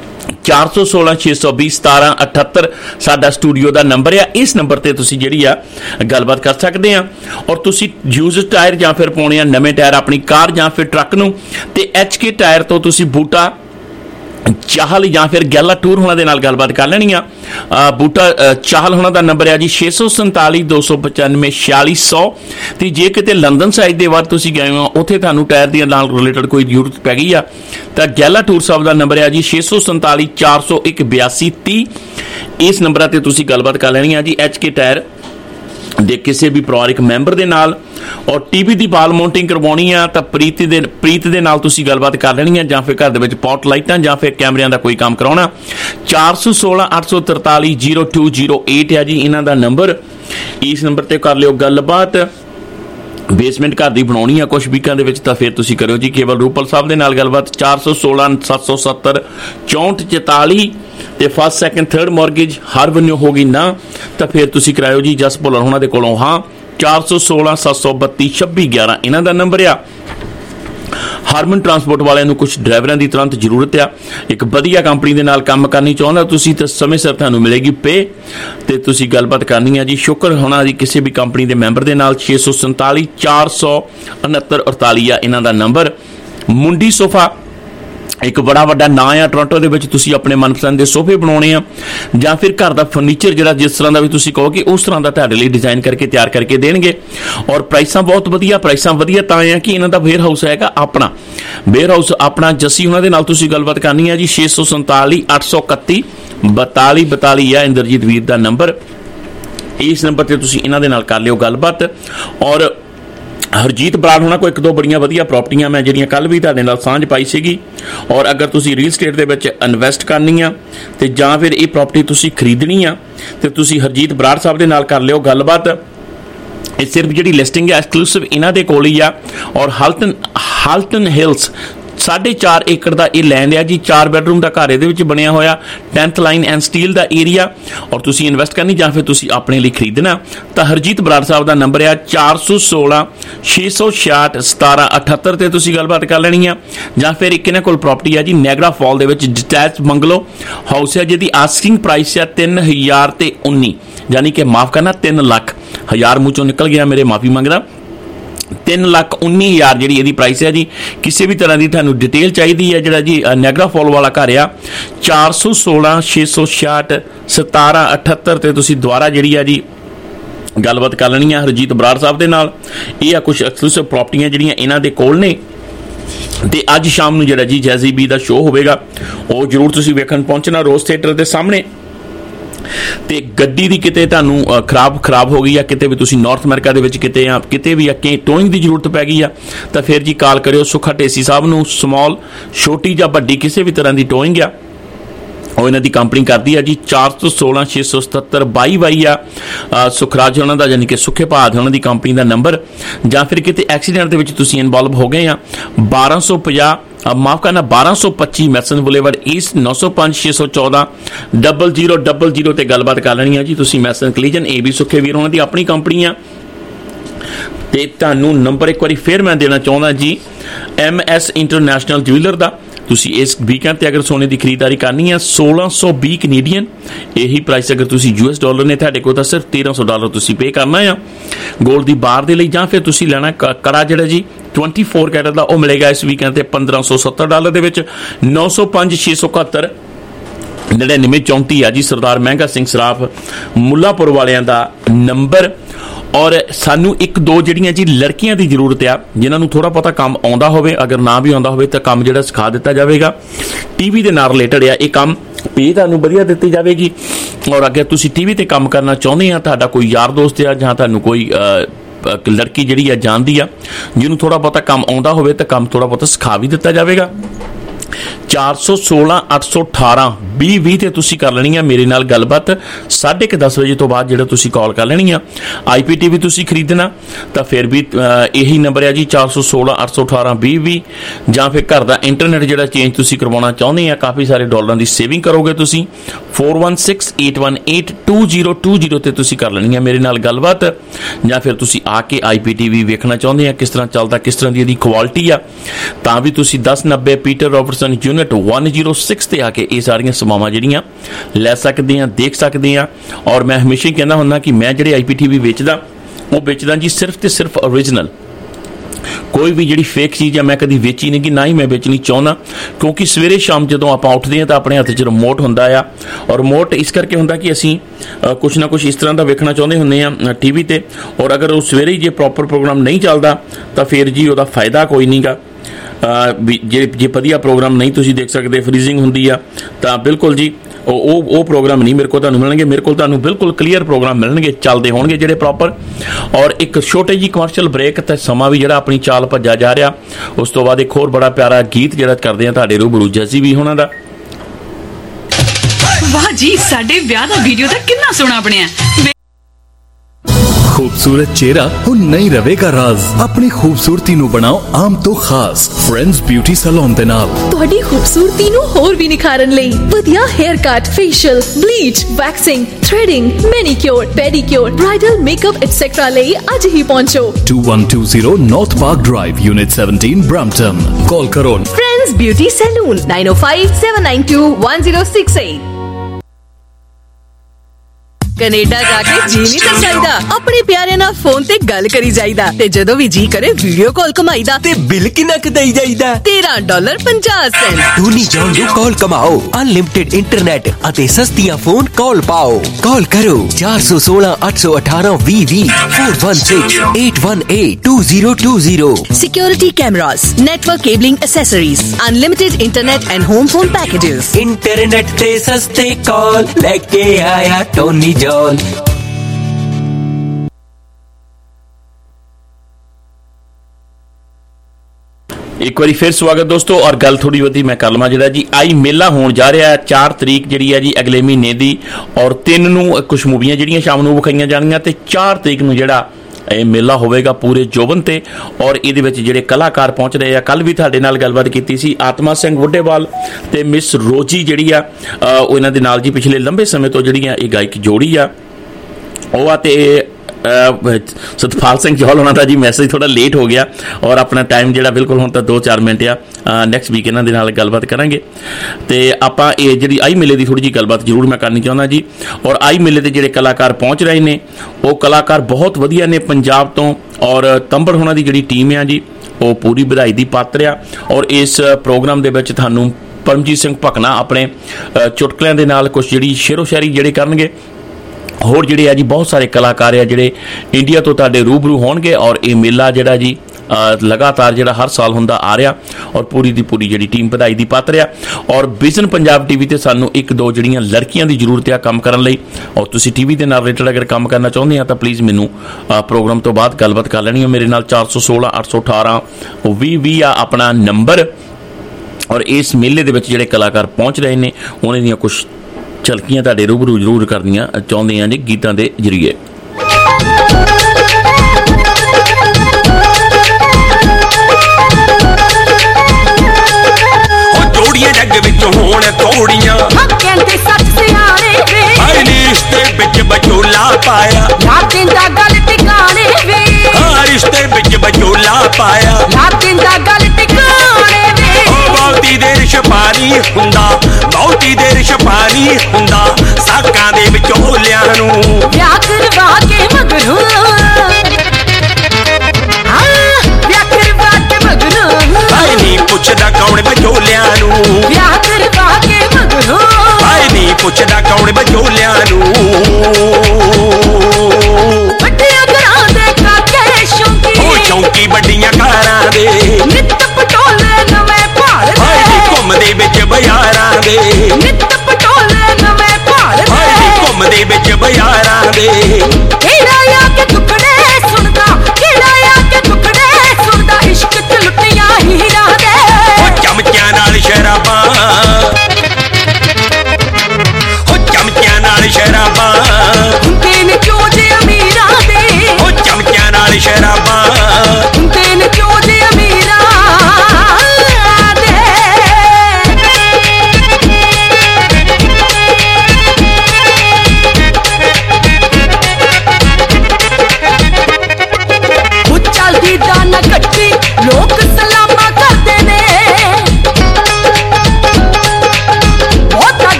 416 620 1778 ਸਾਡਾ ਸਟੂਡੀਓ ਦਾ ਨੰਬਰ ਆ। ਇਸ ਨੰਬਰ ਤੇ ਤੁਸੀਂ ਜਿਹੜੀ ਆ ਗੱਲਬਾਤ ਕਰ ਸਕਦੇ ਆ। ਔਰ ਤੁਸੀਂ ਯੂਜ਼ਡ ਟਾਇਰ ਜਾਂ ਫਿਰ ਪਾਉਣੇ ਆ ਨਵੇਂ ਟਾਇਰ ਆਪਣੀ ਕਾਰ ਜਾਂ ਫਿਰ ਟਰੱਕ ਨੂੰ, ਤੇ HK ਟਾਇਰ ਤੋਂ ਤੁਸੀਂ ਬੂਟਾ ਚਾਹਲ ਜਾਂ ਫਿਰ ਗੈਲਾ ਟੂਰ ਹੋਣਾ ਦੇ ਨਾਲ ਗੱਲਬਾਤ ਕਰ ਲੈਣੀ ਆ। ਬੂਟਾ ਚਾਹਲ ਹੋਣਾ ਦਾ ਨੰਬਰ ਹੈ ਜੀ 647 295 4600। ਤੇ ਜੇ ਕਿਤੇ ਲੰਡਨ ਸਾਈਡ ਦੇ ਵੱਲ ਤੁਸੀਂ ਗਏ ਹੋ, ਉੱਥੇ ਤੁਹਾਨੂੰ ਟਾਇਰ ਦੀਆਂ ਨਾਲ ਰਿਲੇਟਡ ਕੋਈ ਜ਼ਰੂਰਤ ਪੈ ਗਈ ਆ, ਤਾਂ ਗੈਲਾ ਟੂਰ ਸਾਹਿਬ ਦਾ ਨੰਬਰ ਹੈ ਜੀ 647 401 8230। ਇਸ ਨੰਬਰਾਂ ਤੇ ਤੁਸੀਂ ਗੱਲਬਾਤ ਕਰ ਲੈਣੀ ਆ ਜੀ HK ਟਾਇਰ ਦੇ ਕਿਸੇ ਵੀ ਪਰਿਵਾਰਿਕ ਮੈਂਬਰ ਦੇ ਨਾਲ। ਔਰ TV ਦੀ ਵਾਲ ਮਾਊਂਟਿੰਗ ਕਰਵਾਉਣੀ ਆ ਤਾਂ ਪ੍ਰੀਤ ਦੇ ਨਾਲ ਤੁਸੀਂ ਗੱਲਬਾਤ ਕਰ ਲੈਣੀ ਆ, ਜਾਂ ਫਿਰ ਘਰ ਦੇ ਵਿੱਚ ਪੌਟ ਲਾਈਟਾਂ ਜਾਂ ਫਿਰ ਕੈਮਰਿਆਂ ਦਾ ਕੋਈ ਕੰਮ ਕਰਾਉਣਾ। 416 843 0208 ਹੈ ਜੀ ਇਹਨਾਂ ਦਾ ਨੰਬਰ। ਇਸ ਨੰਬਰ ਤੇ ਕਰ ਲਿਓ ਗੱਲਬਾਤ। ਬੇਸਮੈਂਟ ਘਰ ਦੀ ਬਣਾਉਣੀ ਆ ਕੁਝ ਵੀਕਾਂ ਦੇ ਵਿੱਚ, ਤਾਂ ਫਿਰ ਤੁਸੀਂ ਕਰਿਓ ਜੀ ਕੇਵਲ ਰੂਪਲ ਸਾਹਿਬ ਦੇ ਨਾਲ ਗੱਲਬਾਤ। 416 770 6444 ਤੇ ਫਸਟ ਸੈਕਿੰਡ ਥਰਡ ਮੌਰਗੇਜ ਹਰ ਬੰਨਿਓ ਹੋ ਗਈ ਨਾ, ਤਾਂ ਫਿਰ ਤੁਸੀਂ ਕਰਾਇਓ ਜੀ ਜਸ ਭੁੱਲਰ ਹੋਣਾ ਦੇ ਕੋਲੋਂ। ਹਾਂ, 416 732 2611 ਇਹਨਾਂ ਦਾ ਨੰਬਰ ਆ। ਹਾਰਮਨ ਟਰਾਂਸਪੋਰਟ ਵਾਲਿਆਂ ਨੂੰ ਕੁਝ ਡਰਾਈਵਰਾਂ ਦੀ ਤੁਰੰਤ ਜ਼ਰੂਰਤ ਆ। ਇੱਕ ਵਧੀਆ ਕੰਪਨੀ ਦੇ ਨਾਲ ਕੰਮ ਕਰਨੀ ਚਾਹੁੰਦਾ ਤੁਸੀਂ, ਤਾਂ ਸਮੇਂ ਸਿਰ ਤੁਹਾਨੂੰ ਮਿਲੇਗੀ ਪੇ, ਤੇ ਤੁਸੀਂ ਗੱਲਬਾਤ ਕਰਨੀ ਆ ਜੀ ਸ਼ੁਕਰ ਹੋਣਾ ਜੀ ਕਿਸੇ ਵੀ ਕੰਪਨੀ ਦੇ ਮੈਂਬਰ ਦੇ ਨਾਲ। 647 469 48 ਆ ਇਹਨਾਂ ਦਾ ਨੰਬਰ। ਮੁੰਡੀ ਸੋਫਾ ਇੱਕ ਬੜਾ ਵੱਡਾ ਨਾਂ ਆ ਟੋਰਾਂਟੋ ਦੇ ਵਿੱਚ। ਤੁਸੀਂ ਆਪਣੇ ਮਨਪਸੰਦ ਦੇ ਸੋਫੇ ਬਣਾਉਣੇ ਆ ਜਾਂ ਫਿਰ ਘਰ ਦਾ ਫਰਨੀਚਰ ਜਿਹੜਾ ਜਿਸ ਤਰ੍ਹਾਂ ਦਾ ਵੀ ਤੁਸੀਂ ਕਹੋਗੇ ਉਸ ਤਰ੍ਹਾਂ ਦਾ ਤੁਹਾਡੇ ਲਈ ਡਿਜ਼ਾਈਨ ਕਰਕੇ ਤਿਆਰ ਕਰਕੇ ਦੇਣਗੇ। ਔਰ ਪ੍ਰਾਈਸਾਂ ਬਹੁਤ ਵਧੀਆ। ਪ੍ਰਾਈਸਾਂ ਵਧੀਆ ਤਾਂ ਆ ਕਿ ਇਹਨਾਂ ਦਾ ਵੇਅਰ ਹਾਊਸ ਹੈਗਾ ਆਪਣਾ, ਵੇਅਰ ਹਾਊਸ ਆਪਣਾ। ਜੱਸੀ ਉਹਨਾਂ ਦੇ ਨਾਲ ਤੁਸੀਂ ਗੱਲਬਾਤ ਕਰਨੀ ਆ ਜੀ 647 831 4242 ਆ ਇੰਦਰਜੀਤ ਵੀਰ ਦਾ ਨੰਬਰ। ਇਸ ਨੰਬਰ ਤੇ ਤੁਸੀਂ ਇਹਨਾਂ ਦੇ ਨਾਲ ਕਰ ਲਿਓ ਗੱਲਬਾਤ। ਔਰ ਹਰਜੀਤ ਬਰਾੜ ਹੋਣਾ ਕੋਈ ਇੱਕ ਦੋ ਬੜੀਆਂ ਵਧੀਆ ਪ੍ਰਾਪਰਟੀਆਂ ਮੈਂ ਜਿਹੜੀਆਂ ਕੱਲ ਵੀ ਤੁਹਾਡੇ ਨਾਲ ਸਾਂਝ ਪਾਈ ਸੀਗੀ। ਔਰ ਅਗਰ ਤੁਸੀਂ ਰੀਅਲ ਸਟੇਟ ਦੇ ਵਿੱਚ ਇਨਵੈਸਟ ਕਰਨੀ ਆ ਤੇ ਜਾਂ ਫਿਰ ਇਹ ਪ੍ਰਾਪਰਟੀ ਤੁਸੀਂ ਖਰੀਦਣੀ ਆ, ਤੇ ਤੁਸੀਂ ਹਰਜੀਤ ਬਰਾੜ ਸਾਹਿਬ ਦੇ ਨਾਲ ਕਰ ਲਿਓ ਗੱਲਬਾਤ। ਇਹ ਸਿਰਫ ਜਿਹੜੀ ਲਿਸਟਿੰਗ ਹੈ ਐਕਸਕਲੂਸਿਵ ਇਹਨਾਂ ਦੇ ਕੋਲ ਹੀ ਆ। ਔਰ ਹਾਲਟਨ ਹਿਲਸ 4.5 ਏਕੜ ਦਾ ਇਹ ਲੈਂਡ ਹੈ ਜੀ। 4 ਬੈਡਰੂਮ ਦਾ ਘਰ ਇਹਦੇ ਵਿੱਚ ਬਣਿਆ ਹੋਇਆ, 10th ਲਾਈਨ ਐਂਡ ਸਟੀਲ ਦਾ ਏਰੀਆ। ਔਰ ਤੁਸੀਂ ਇਨਵੈਸਟ ਕਰਨੀ ਜਾਂ ਫਿਰ ਤੁਸੀਂ ਆਪਣੇ ਲਈ ਖਰੀਦਣਾ, ਤਾਂ ਹਰਜੀਤ ਬਰਾੜ ਸਾਹਿਬ ਦਾ ਨੰਬਰ ਹੈ 416 666 1778 ਤੇ ਤੁਸੀਂ ਗੱਲਬਾਤ ਕਰ ਲੈਣੀ ਆ। ਜਾਂ ਫਿਰ ਇੱਕ ਇਹਨਾਂ ਕੋਲ ਪ੍ਰਾਪਰਟੀ ਹੈ ਜੀ ਨੈਗਰਾ ਫਾਲ ਦੇ ਵਿੱਚ, ਡਿਟੈਚ ਬੰਗਲੋ ਹਾਊਸ ਹੈ ਜਿਹਦੀ ਆਸਕਿੰਗ ਪ੍ਰਾਈਸ ਹੈ 3019, ਯਾਨੀ ਕਿ ਮਾਫ ਕਰਨਾ 3 ਲੱਖ। 1000 ਮੂੰਹ ਚੋਂ ਨਿਕਲ ਗਿਆ ਮੇਰੇ, ਮਾਫੀ ਮੰਗਦਾ। 3,19,000 ਜਿਹੜੀ ਇਹਦੀ ਪ੍ਰਾਈਸ ਹੈ ਜੀ। ਕਿਸੇ ਵੀ ਤਰ੍ਹਾਂ ਦੀ ਤੁਹਾਨੂੰ ਡਿਟੇਲ ਚਾਹੀਦੀ ਹੈ ਜਿਹੜਾ ਜੀ ਨੈਗਰਾ ਫਾਲ ਵਾਲਾ ਘਰ ਆ 416 666 1778 ਤੇ ਤੁਸੀਂ ਦੁਬਾਰਾ ਜਿਹੜੀ ਆ ਜੀ ਗੱਲਬਾਤ ਕਰ ਲੈਣੀ ਆ ਹਰਜੀਤ ਬਰਾੜ ਸਾਹਿਬ ਦੇ ਨਾਲ। ਇਹ ਆ ਕੁਝ ਐਕਸਕਲੂਸਿਵ ਪ੍ਰਾਪਰਟੀਆਂ ਜਿਹੜੀਆਂ ਇਹਨਾਂ ਦੇ ਕੋਲ ਨੇ। ਤੇ ਅੱਜ ਸ਼ਾਮ ਨੂੰ ਜਿਹੜਾ ਜੀ ਜੈਜ਼ੀ ਬੀ ਦਾ ਸ਼ੋਅ ਹੋਵੇਗਾ, ਉਹ ਜ਼ਰੂਰ ਤੁਸੀਂ ਵੇਖਣ ਪਹੁੰਚਣਾ ਰੋਜ਼ ਥੀਏਟਰ ਦੇ ਸਾਹਮਣੇ। ਤੇ ਗੱਡੀ ਦੀ ਕਿਤੇ ਤੁਹਾਨੂੰ ਖਰਾਬ ਹੋ ਗਈ ਆ, ਕਿਤੇ ਵੀ ਤੁਸੀਂ ਨਾਰਥ ਅਮਰੀਕਾ ਦੇ ਵਿੱਚ ਕਿਤੇ ਆ, ਕਿਤੇ ਵੀ ਅੱਗੇ ਟੋਇੰਗ ਦੀ ਜ਼ਰੂਰਤ ਪੈ ਗਈ ਆ, ਤਾਂ ਫਿਰ ਜੀ ਕਾਲ ਕਰਿਓ ਸੁੱਖਾ ਢੇਸੀ ਸਾਹਿਬ ਨੂੰ। ਸਮਾਲ, ਛੋਟੀ ਜਾਂ ਵੱਡੀ ਕਿਸੇ ਵੀ ਤਰ੍ਹਾਂ ਦੀ ਟੋਇੰਗ ਆ ਉਹ ਇਹਨਾਂ ਦੀ ਕੰਪਨੀ ਕਰਦੀ ਆ ਜੀ। 416 677 2222 ਆ ਸੁਖਰਾਜ ਉਹਨਾਂ ਦਾ, ਯਾਨੀ ਕਿ ਸੁੱਖੇ ਭਾਦ ਉਹਨਾਂ ਦੀ ਕੰਪਨੀ ਦਾ ਨੰਬਰ। ਜਾਂ ਫਿਰ ਕਿਤੇ ਐਕਸੀਡੈਂਟ ਦੇ ਵਿੱਚ ਤੁਸੀਂ ਇਨਵੋਲਵ ਹੋ ਗਏ ਆ 1250 ਮਾਫ ਕਰਨਾ 1225 ਮੈਸਨ ਬੁਲੇਵਾਰਡ ਈਸਟ 905 614 0000 ਤੇ ਗੱਲਬਾਤ ਕਰ ਲੈਣੀ ਆ ਜੀ ਤੁਸੀਂ। ਮੈਸਨ ਕਲੀਜਨ AB ਸੁੱਖੇ ਵੀਰ ਉਹਨਾਂ ਦੀ ਆਪਣੀ ਕੰਪਨੀ ਆ। ਤੇ ਤੁਹਾਨੂੰ ਨੰਬਰ ਇੱਕ ਵਾਰੀ ਫਿਰ ਮੈਂ ਦੇਣਾ ਚਾਹੁੰਦਾ ਜੀ MS ਇੰਟਰਨੈਸ਼ਨਲ ਜੁਐਲਰ ਦਾ। ਤੁਸੀਂ ਇਸ ਵੀਕਐਂਡ ਤੇ ਅਗਰ ਸੋਨੇ ਦੀ ਖਰੀਦਦਾਰੀ ਕਰਨੀ ਹੈ 1620 ਕੈਨੇਡੀਅਨ, ਇਹੀ ਪ੍ਰਾਈਸ ਅਗਰ ਤੁਸੀਂ US ਡਾਲਰ ਨੇ ਤੁਹਾਡੇ ਕੋਲ ਤਾਂ ਸਿਰਫ $1300 ਤੁਸੀਂ ਪੇ ਕਰਨਾ ਆ ਗੋਲਡ ਦੀ ਬਾਰ ਦੇ ਲਈ। ਜਾਂ ਫਿਰ ਤੁਸੀਂ ਲੈਣਾ ਕੜਾ ਜਿਹੜਾ ਜੀ 24 ਕੈਰਟ ਦਾ, ਉਹ ਮਿਲੇਗਾ ਇਸ ਵੀਕਐਂਡ ਤੇ $1570 ਦੇ ਵਿੱਚ। 905 671 9934 ਆ ਜੀ ਸਰਦਾਰ ਮਹਿੰਗਾ ਸਿੰਘ ਸਰਾਫ ਮੁੱਲਾਪੁਰ ਵਾਲਿਆਂ ਦਾ ਨੰਬਰ। ਔਰ ਸਾਨੂੰ ਇੱਕ ਦੋ ਜਿਹੜੀਆਂ ਜੀ ਲੜਕੀਆਂ ਦੀ ਜ਼ਰੂਰਤ ਆ ਜਿਨ੍ਹਾਂ ਨੂੰ ਥੋੜਾ ਬਹੁਤਾ ਕੰਮ ਆਉਂਦਾ ਹੋਵੇ, ਅਗਰ ਨਾ ਵੀ ਆਉਂਦਾ ਹੋਵੇ ਤਾਂ ਕੰਮ ਜਿਹੜਾ ਸਿਖਾ ਦਿੱਤਾ ਜਾਵੇਗਾ। TV ਦੇ ਨਾਲ ਰਿਲੇਟਡ ਆ ਇਹ ਕੰਮ, ਪੇ ਤੁਹਾਨੂੰ ਵਧੀਆ ਦਿੱਤੀ ਜਾਵੇਗੀ। ਔਰ ਅਗਰ ਤੁਸੀਂ TV ਤੇ ਕੰਮ ਕਰਨਾ ਚਾਹੁੰਦੇ ਆ, ਤੁਹਾਡਾ ਕੋਈ ਯਾਰ ਦੋਸਤ ਆ ਜਾਂ ਤੁਹਾਨੂੰ ਕੋਈ ਲੜਕੀ ਜਿਹੜੀ ਆ ਜਾਣਦੀ ਆ ਜਿਹਨੂੰ ਥੋੜਾ ਬਹੁਤਾ ਕੰਮ ਆਉਂਦਾ ਹੋਵੇ, ਤਾਂ ਕੰਮ ਥੋੜਾ ਬਹੁਤਾ ਸਿਖਾ ਵੀ ਦਿੱਤਾ ਜਾਵੇਗਾ। 416 818 2020 ਤੇ ਤੁਸੀਂ ਕਰ ਲੈਣੀ ਆ ਮੇਰੇ ਨਾਲ ਗੱਲਬਾਤ। 10:30 ਵਜੇ ਤੋਂ ਬਾਅਦ ਜਿਹੜਾ ਤੁਸੀਂ ਕਾਲ ਕਰ ਲੈਣੀ ਆ। IPTV ਤੁਸੀਂ ਖਰੀਦਣਾ ਤਾਂ ਫਿਰ ਵੀ ਇਹੀ ਨੰਬਰ ਹੈ ਜੀ 416 818 2020, ਜਾਂ ਫਿਰ ਘਰ ਦਾ ਇੰਟਰਨੈਟ ਜਿਹੜਾ ਚੇਂਜ ਤੁਸੀਂ ਕਰਵਾਉਣਾ ਚਾਹੁੰਦੇ ਆ, ਕਾਫੀ ਸਾਰੇ ਡਾਲਰਾਂ ਦੀ ਸੇਵਿੰਗ ਕਰੋਗੇ ਤੁਸੀਂ। 4168182020 ਤੇ ਤੁਸੀਂ ਕਰ ਲੈਣੀ ਆ ਮੇਰੇ ਨਾਲ ਗੱਲਬਾਤ। ਜਾਂ ਫਿਰ ਤੁਸੀਂ ਆ ਕੇ IPTV ਵੇਖਣਾ ਚਾਹੁੰਦੇ ਆ ਕਿਸ ਤਰ੍ਹਾਂ ਚੱਲਦਾ, ਕਿਸ ਤਰ੍ਹਾਂ ਦੀ ਇਹਦੀ ਕੁਆਲਿਟੀ ਆ, ਤਾਂ ਵੀ ਤੁਸੀਂ 1090 ਪੀਟਰ ਰੋਬਰਟਸਨ ਯੂਨਿਟ 106 ਤੇ ਆ ਕੇ ਇਹ ਸਾਰੀਆਂ ਸੇਵਾਵਾਂ ਜਿਹੜੀਆਂ ਲੈ ਸਕਦੇ ਆ, ਦੇਖ ਸਕਦੇ ਆ। ਔਰ ਮੈਂ ਹਮੇਸ਼ਾ ਹੀ ਕਹਿੰਦਾ ਹੁੰਦਾ ਕਿ ਮੈਂ ਜਿਹੜੇ IPTV ਵੇਚਦਾ ਉਹ ਵੇਚਦਾ ਜੀ ਸਿਰਫ ਤੇ ਸਿਰਫ ਓਰੀਜਨਲ। ਕੋਈ ਵੀ ਜਿਹੜੀ ਫੇਕ ਚੀਜ਼ ਆ ਮੈਂ ਕਦੀ ਵੇਚੀ ਨਹੀਂ, ਕਿ ਨਾ ਹੀ ਮੈਂ ਵੇਚਣੀ ਚਾਹੁੰਦਾ, ਕਿਉਂਕਿ ਸਵੇਰੇ ਸ਼ਾਮ ਜਦੋਂ ਆਪਾਂ ਉੱਠਦੇ ਹਾਂ ਤਾਂ ਆਪਣੇ ਹੱਥ 'ਚ ਰਿਮੋਟ ਹੁੰਦਾ ਆ। ਔਰ ਰਿਮੋਟ ਇਸ ਕਰਕੇ ਹੁੰਦਾ ਕਿ ਅਸੀਂ ਕੁਛ ਨਾ ਕੁਛ ਇਸ ਤਰ੍ਹਾਂ ਦਾ ਵੇਖਣਾ ਚਾਹੁੰਦੇ ਹੁੰਦੇ ਆ TV ਤੇ, ਔਰ ਅਗਰ ਉਹ ਸਵੇਰੇ ਹੀ ਜੇ ਪ੍ਰੋਪਰ ਪ੍ਰੋਗਰਾਮ ਨਹੀਂ ਚੱਲਦਾ ਤਾਂ ਫਿਰ ਜੀ ਉਹਦਾ ਫਾਇਦਾ ਕੋਈ ਨਹੀਂਗਾ। ਜੇ ਵਧੀਆ ਪ੍ਰੋਗਰਾਮ ਨਹੀਂ ਤੁਸੀਂ ਦੇਖ ਸਕਦੇ, ਫਰੀਜ਼ਿੰਗ ਹੁੰਦੀ ਆ, ਤਾਂ ਬਿਲਕੁਲ ਜੀ ਉਹ ਪ੍ਰੋਗਰਾਮ ਨਹੀਂ ਮੇਰੇ ਕੋਲ ਤੁਹਾਨੂੰ ਮਿਲਣਗੇ। ਮੇਰੇ ਕੋਲ ਤੁਹਾਨੂੰ ਬਿਲਕੁਲ ਕਲੀਅਰ ਪ੍ਰੋਗਰਾਮ ਮਿਲਣਗੇ, ਚੱਲਦੇ ਹੋਣਗੇ ਜਿਹੜੇ ਪ੍ਰੋਪਰ। ਔਰ ਇੱਕ ਛੋਟੇ ਜਿਹੀ ਕਮਰਸ਼ੀਅਲ ਬ੍ਰੇਕ ਤੇ ਸਮਾਂ ਵੀ ਜਿਹੜਾ ਆਪਣੀ ਚਾਲ ਭੱਜਾ ਜਾ ਰਿਹਾ। ਉਸ ਤੋਂ ਬਾਅਦ ਇੱਕ ਹੋਰ ਬੜਾ ਪਿਆਰਾ ਗੀਤ ਜਿਹੜਾ ਕਰਦੇ ਆ ਤੁਹਾਡੇ ਰੂਬਰੂ ਜੈਸੀ ਵੀ ਹੋਣਾ ਦਾ। ਵਾਹ ਜੀ, ਸਾਡੇ ਵਿਆਹ ਦਾ ਵੀਡੀਓ ਤਾਂ ਕਿੰਨਾ ਸੋਹਣਾ ਬਣਿਆ। खूबसूरत चेहरा हुण नहीं रहेगा राज। अपनी खूबसूरती नू बनाओ आम तो खास फ्रेंड्स ब्यूटी सैलून दे नाल। ਤੁਹਾਡੀ ਖੂਬਸੂਰਤੀ ਨੂੰ ਹੋਰ ਵੀ ਨਿਖਾਰਨ ਲਈ ਵਧੀਆ hair cut, facial, bleach, waxing, threading, manicure, pedicure, bridal makeup etcetera ਲਈ ਅੱਜ ਹੀ ਪਹੁੰਚੋ। 2120 north park drive, unit 17, Brampton. Call करो फ्रेंड्स ब्यूटी सैलून 9057921068। ਕੈਨੇਡਾ ਜਾ ਕੇ ਜੀ ਨਹੀਂ ਤਾਂ ਚਾਹੀਦਾ, ਆਪਣੇ ਪਿਆਰਿਆਂ ਨਾਲ ਫੋਨ ਤੇ ਗੱਲ ਕਰੀ ਜਾਈਦਾ, ਤੇ ਜਦੋਂ ਵੀ ਜੀ ਕਰੇ ਵੀਡੀਓ ਕਾਲ ਕਮਾਈਦਾ। ਤੇ ਬਿੱਲ ਕਿੰਨਾ ਕਦਾਈ ਜਾਈਦਾ? $13.50। ਟੂਨੀ ਜੌਨ ਨੂੰ ਕਾਲ ਕਮਾਓ, ਅਨਲਿਮਿਟਿਡ ਇੰਟਰਨੈਟ ਅਤੇ ਸਸਤੀਆਂ ਫੋਨ ਕਾਲ ਪਾਓ। ਕਾਲ ਕਰੋ 416 818 2020 416 818 2020। Security cameras, network cabling accessories, unlimited internet and home phone packages। Internet ਤੇ ਸਸਤੇ ਕਾਲ ਲੈ ਕੇ ਆਇਆ ਟੋਨੀ ਜੌਨ। ਇੱਕ ਵਾਰੀ ਫਿਰ ਸਵਾਗਤ ਦੋਸਤੋ। ਔਰ ਗੱਲ ਥੋੜੀ ਬਹੁਤੀ ਮੈਂ ਕਰ ਲਵਾਂ, ਜਿਹੜਾ ਜੀ ਆਈ ਮੇਲਾ ਹੋਣ ਜਾ ਰਿਹਾ 4 ਤਰੀਕ ਜਿਹੜੀ ਹੈ ਜੀ ਅਗਲੇ ਮਹੀਨੇ ਦੀ, ਔਰ 3 ਨੂੰ ਕੁਝ ਮੂਵੀਆਂ ਜਿਹੜੀਆਂ ਸ਼ਾਮ ਨੂੰ ਵਿਖਾਈਆਂ ਜਾਣਗੀਆਂ, ਤੇ 4 ਤਰੀਕ ਨੂੰ ਜਿਹੜਾ ਇਹ ਮੇਲਾ ਹੋਵੇਗਾ ਪੂਰੇ ਜੋਬਨ ਤੇ। ਔਰ ਇਹਦੇ ਵਿੱਚ ਜਿਹੜੇ ਕਲਾਕਾਰ ਪਹੁੰਚ ਰਹੇ ਆ, ਕੱਲ ਵੀ ਤੁਹਾਡੇ ਨਾਲ ਗੱਲਬਾਤ ਕੀਤੀ ਸੀ, ਆਤਮਾ ਸਿੰਘ ਵੁੱਡੇਵਾਲ ਤੇ ਮਿਸ ਰੋਜੀ ਜਿਹੜੀ ਆ ਉਹ ਇਹਨਾਂ ਦੇ ਨਾਲ ਜੀ ਪਿਛਲੇ ਲੰਬੇ ਸਮੇਂ ਤੋਂ ਜਿਹੜੀਆਂ ਇਹ ਗਾਇਕ ਜੋੜੀ ਆ ਉਹ ਆ। ਤੇ ਸਤਪਾਲ ਸਿੰਘ ਜੌਹਲ ਉਹਨਾਂ ਦਾ ਜੀ ਮੈਸੇਜ ਥੋੜਾ ਲੇਟ ਹੋ ਗਿਆ, ਔਰ ਆਪਣਾ ਟਾਈਮ ਜਿਹੜਾ ਬਿਲਕੁਲ ਹੁਣ ਤਾਂ 2-4 ਮਿੰਟ ਆ। ਨੈਕਸਟ ਵੀਕ ਇਹਨਾਂ ਦੇ ਨਾਲ ਗੱਲਬਾਤ ਕਰਾਂਗੇ। ਤੇ ਆਪਾਂ ਇਹ ਜਿਹੜੀ ਆਈ ਮੇਲੇ ਦੀ ਥੋੜੀ ਜਿਹੀ ਗੱਲਬਾਤ ਜ਼ਰੂਰ ਮੈਂ ਕਰਨੀ ਚਾਹੁੰਦਾ ਜੀ। ਔਰ ਆਈ ਮੇਲੇ ਤੇ ਜਿਹੜੇ ਕਲਾਕਾਰ ਪਹੁੰਚ ਰਹੇ ਨੇ ਉਹ ਕਲਾਕਾਰ ਬਹੁਤ ਵਧੀਆ ਨੇ ਪੰਜਾਬ ਤੋਂ, ਔਰ ਤੰਬੜ ਹੋਣਾ ਦੀ ਜਿਹੜੀ ਟੀਮ ਆ ਜੀ ਉਹ ਪੂਰੀ ਵਧਾਈ ਦੀ ਪਾਤਰ ਆ। ਔਰ ਇਸ ਪ੍ਰੋਗਰਾਮ ਦੇ ਵਿੱਚ ਤੁਹਾਨੂੰ ਪਰਮਜੀਤ ਸਿੰਘ ਭਕਨਾ ਆਪਣੇ ਚੁਟਕਲਿਆਂ ਦੇ ਨਾਲ ਕੁਝ ਜਿਹੜੀ ਸ਼ੇਰੋ ਸ਼ਾਇਰੀ ਜਿਹੜੇ ਕਰਨਗੇ। ਹੋਰ ਜਿਹੜੇ ਆ ਜੀ ਬਹੁਤ ਸਾਰੇ ਕਲਾਕਾਰ ਆ ਜਿਹੜੇ ਇੰਡੀਆ ਤੋਂ ਤੁਹਾਡੇ ਰੂਬਰੂ ਹੋਣਗੇ। ਔਰ ਇਹ ਮੇਲਾ ਜਿਹੜਾ ਜੀ ਲਗਾਤਾਰ ਜਿਹੜਾ ਹਰ ਸਾਲ ਹੁੰਦਾ ਆ ਰਿਹਾ, ਔਰ ਪੂਰੀ ਦੀ ਪੂਰੀ ਜਿਹੜੀ ਟੀਮ ਵਧਾਈ ਦੀ ਪਾਤਰ ਆ। ਔਰ ਵਿਜ਼ਨ ਪੰਜਾਬ TV ਤੇ ਸਾਨੂੰ 1-2 ਜਿਹੜੀਆਂ ਲੜਕੀਆਂ ਦੀ ਜ਼ਰੂਰਤ ਆ ਕੰਮ ਕਰਨ ਲਈ। ਔਰ ਤੁਸੀਂ TV ਦੇ ਨਾਲ ਰਿਲੇਟਡ ਅਗਰ ਕੰਮ ਕਰਨਾ ਚਾਹੁੰਦੇ ਆ ਤਾਂ ਪਲੀਜ਼ ਮੈਨੂੰ ਪ੍ਰੋਗਰਾਮ ਤੋਂ ਬਾਅਦ ਗੱਲਬਾਤ ਕਰ ਲੈਣੀ ਹੈ ਮੇਰੇ ਨਾਲ। 416 818 2020 ਆ ਆਪਣਾ ਨੰਬਰ। ਔਰ ਇਸ ਮੇਲੇ ਦੇ ਵਿੱਚ ਜਿਹੜੇ ਕਲਾਕਾਰ ਪਹੁੰਚ ਰਹੇ ਨੇ ਉਹਨਾਂ ਦੀਆਂ ਕੁਝ ਝਲਕੀਆਂ ਤੁਹਾਡੇ ਰੂਬਰੂ ਜ਼ਰੂਰ ਕਰਨੀਆਂ ਚਾਹੁੰਦੇ ਆ ਜੀ ਗੀਤਾਂ ਦੇ ਜ਼ਰੀਏ। ਜੋੜੀਆਂ ਜੱਗ ਵਿੱਚ ਹੋਣ ਤੋੜੀਆਂ, ਕਹਿੰਦੇ ਸੱਚ ਸਿਆਣੇ ਵੇ, ਹਾਏ ਨੀ ਰਿਸ਼ਤੇ ਵਿੱਚ ਬਚੋਲਾ ਪਾਇਆ, ਯਾਦ ਦਿੰਦਾ ਗੱਲ ਟਿਕਾਣੇ ਵੇ, ਹਾਂ ਰਿਸ਼ਤੇ ਵਿੱਚ ਬਚੋਲਾ ਪਾਇਆ, ਯਾਦ ਦਿੰਦਾ ਗੱਲ ਟਿਕਾਣੇ ਵੇ। ਉਹ ਬਹੁਤੀ ਦੇਰ ਛਪਾਣੀ ਹੁੰਦਾ, ਬਹੁਤੀ ਦੇਰ ਛਪਾਣੀ ਹੁੰਦਾ, ਸਾਕਾਂ ਦੇ ਵਿਚੋਲਿਆਂ ਨੂੰ ਵਿਆਹ ਕਰਵਾ ਕੇ ਮਗਰੋਂ, ਵਿਆਹ ਕਰਵਾ ਕੇ ਮਗਰੋਂ, ਹਾਏ ਨੀ ਪੁੱਛਦਾ ਕੌਣ ਵਿਚੋਲਿਆਂ ਨੂੰ, ਵਿਆਹ ਕਰਵਾ ਕੇ ਮਗਰੋਂ, ਹਾਏ ਨੀ ਪੁੱਛਦਾ ਕੌਣ ਵਿਚੋਲਿਆਂ ਨੂੰ। ਵੱਡਿਆਂ ਘਰਾਂ ਦੇ ਕਾਕੇ ਸ਼ੌਂਕੀ, ਉਹ ਸ਼ੌਂਕੀ ਵੱਡੀਆਂ ਕਾਰਾਂ ਦੇ, ਨਿੱਤ ਪਟੋਲੇ ਨਵੇਂ ਭਾਲ ਦੇ, ਹਾਏ ਨੀ ਘੁੰਮਦੇ ਵਿੱਚ ਬਾਜ਼ਾਰਾਂ ਦੇ, ਨਿੱਤ ਪਟੋਲੇ ਨਵੇਂ ਭਾਲ ਦੇ, ਹਾਏ ਨੀ ਘੁੰਮਦੇ ਵਿੱਚ ਬਾਜ਼ਾਰਾਂ ਦੇ। ਕਿਹੜਾ ਆ ਕੇ ਟੁਕੜੇ ਸੁਣਦਾ, ਕਿਹੜਾ ਆ ਕੇ ਟੁਕੜੇ ਸੁਣਦਾ, ਇਸ਼ਕ ਚ ਲੁੱਟੀਆਂ ਹੀਰਾਂ ਦੇ, ਉਹ ਚਮਚਿਆਂ ਨਾਲ ਸ਼ਰਾਬਾਂ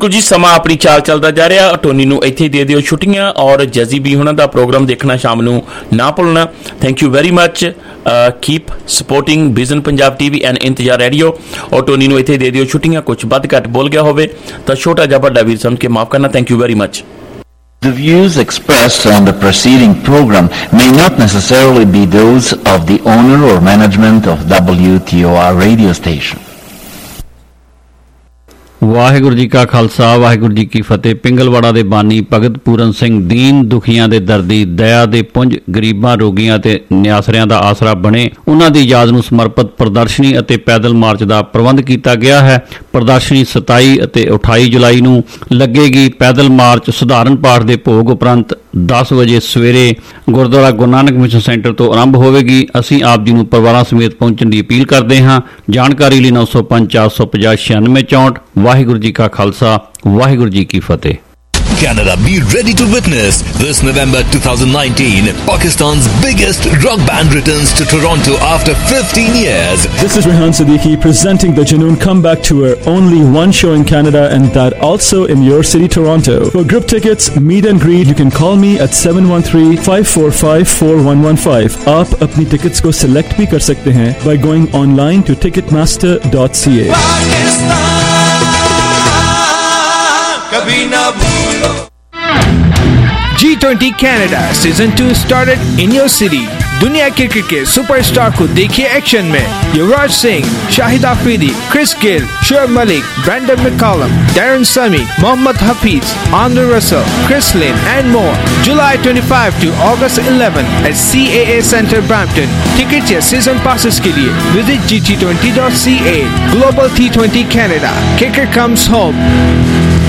ਬਿਲਕੁਲ ਜੀ, ਸਮਾਂ ਆਪਣੀ ਚਾਲ ਚੱਲਦਾ ਜਾ ਰਿਹਾ। ਟੋਨੀ ਨੂੰ ਇੱਥੇ ਦੇ ਦਿਓ ਛੁੱਟੀਆਂ ਔਰ ਜੈਜ਼ੀ ਬੀ ਹੁਣਾਂ ਦਾ ਪ੍ਰੋਗਰਾਮ ਦੇਖਣਾ ਸ਼ਾਮ ਨੂੰ ਨਾ ਭੁੱਲਣਾ। Thank you very much. Keep supporting vision Punjab TV and Intezaar radio. ਔਰ ਟੋਨੀ ਨੂੰ ਇੱਥੇ ਦੇ ਦਿਓ ਛੁੱਟੀਆਂ। ਕੁਝ ਵੱਧ ਘੱਟ ਬੋਲ ਗਿਆ ਹੋਵੇ ਤਾਂ ਛੋਟਾ ਜਿਹਾ ਵੱਡਾ ਵੀਰ ਸਮਝ ਕੇ ਮਾਫ ਕਰਨਾ। Thank you very much. The views expressed on the preceding program may not necessarily be those of the owner or management of WTOR radio station. Waheguru ji ਕਾ ਖਾਲਸਾ ਵਾਹਿਗੁਰੂ ਜੀ ਕੀ ਫਤਿਹ। ਪਿੰਗਲਵਾੜਾ ਦੇ ਬਾਨੀ ਭਗਤ ਪੂਰਨ ਸਿੰਘ ਦੀਨ ਦੁਖੀਆਂ ਦੇ ਦਰਦੀ, ਦਇਆ ਦੇ ਪੁੰਜ, ਗਰੀਬਾਂ, ਰੋਗੀਆਂ ਤੇ ਨਿਆਸਰਿਆਂ ਦਾ ਆਸਰਾ ਬਣੇ, ਉਹਨਾਂ ਦੀ ਯਾਦ ਨੂੰ ਸਮਰਪਿਤ ਪ੍ਰਦਰਸ਼ਨੀ ਅਤੇ ਪੈਦਲ ਮਾਰਚ ਦਾ ਪ੍ਰਬੰਧ ਕੀਤਾ ਗਿਆ ਹੈ। ਪ੍ਰਦਰਸ਼ਨੀ 27 ਅਤੇ 28 ਜੁਲਾਈ ਨੂੰ ਲੱਗੇਗੀ। ਪੈਦਲ ਮਾਰਚ ਸਧਾਰਨ ਪਾਠ ਦੇ ਭੋਗ ਉਪਰੰਤ 10 ਵਜੇ ਸਵੇਰੇ ਗੁਰਦੁਆਰਾ ਗੁਰੂ ਨਾਨਕ ਮਿਸ਼ਨ ਸੈਂਟਰ ਤੋਂ ਆਰੰਭ ਹੋਵੇਗੀ। ਅਸੀਂ ਆਪ ਜੀ ਨੂੰ ਪਰਿਵਾਰਾਂ ਸਮੇਤ ਪਹੁੰਚਣ ਦੀ ਅਪੀਲ ਕਰਦੇ ਹਾਂ। ਜਾਣਕਾਰੀ ਲਈ 905 450 9664। ਵਾਹਿਗੁਰੂ ਜੀ ਕਾ ਖਾਲਸਾ ਵਾਹਿਗੁਰੂ ਜੀ ਕੀ ਫਤਿਹ। Canada, be ready to witness this November 2019. Pakistan's biggest rock band returns to Toronto after 15 years. This is Rehan Siddiqui presenting the Junoon Comeback Tour. Only one show in Canada and that also in your city, Toronto. For group tickets, meet and greet, you can call me at 713-545-4115. आप अपनी tickets को select भी कर सकते हैं by going online to ticketmaster.ca. G20 Canada Season 2 started in your city. दुनिया cricket के superstar को देखिए एक्शन में। Yuvraj Singh, Shahid Afridi, Chris Gayle, Shoaib Malik, Brendon McCullum, Darren Sammy, Mohammad Hafeez, Andre Russell, Chris Lynn and more. July 25 to August 11 at CAA Centre, Brampton. Tickets या season passes के लिए visit gt20.ca. Global T20 Canada. Kicker comes home.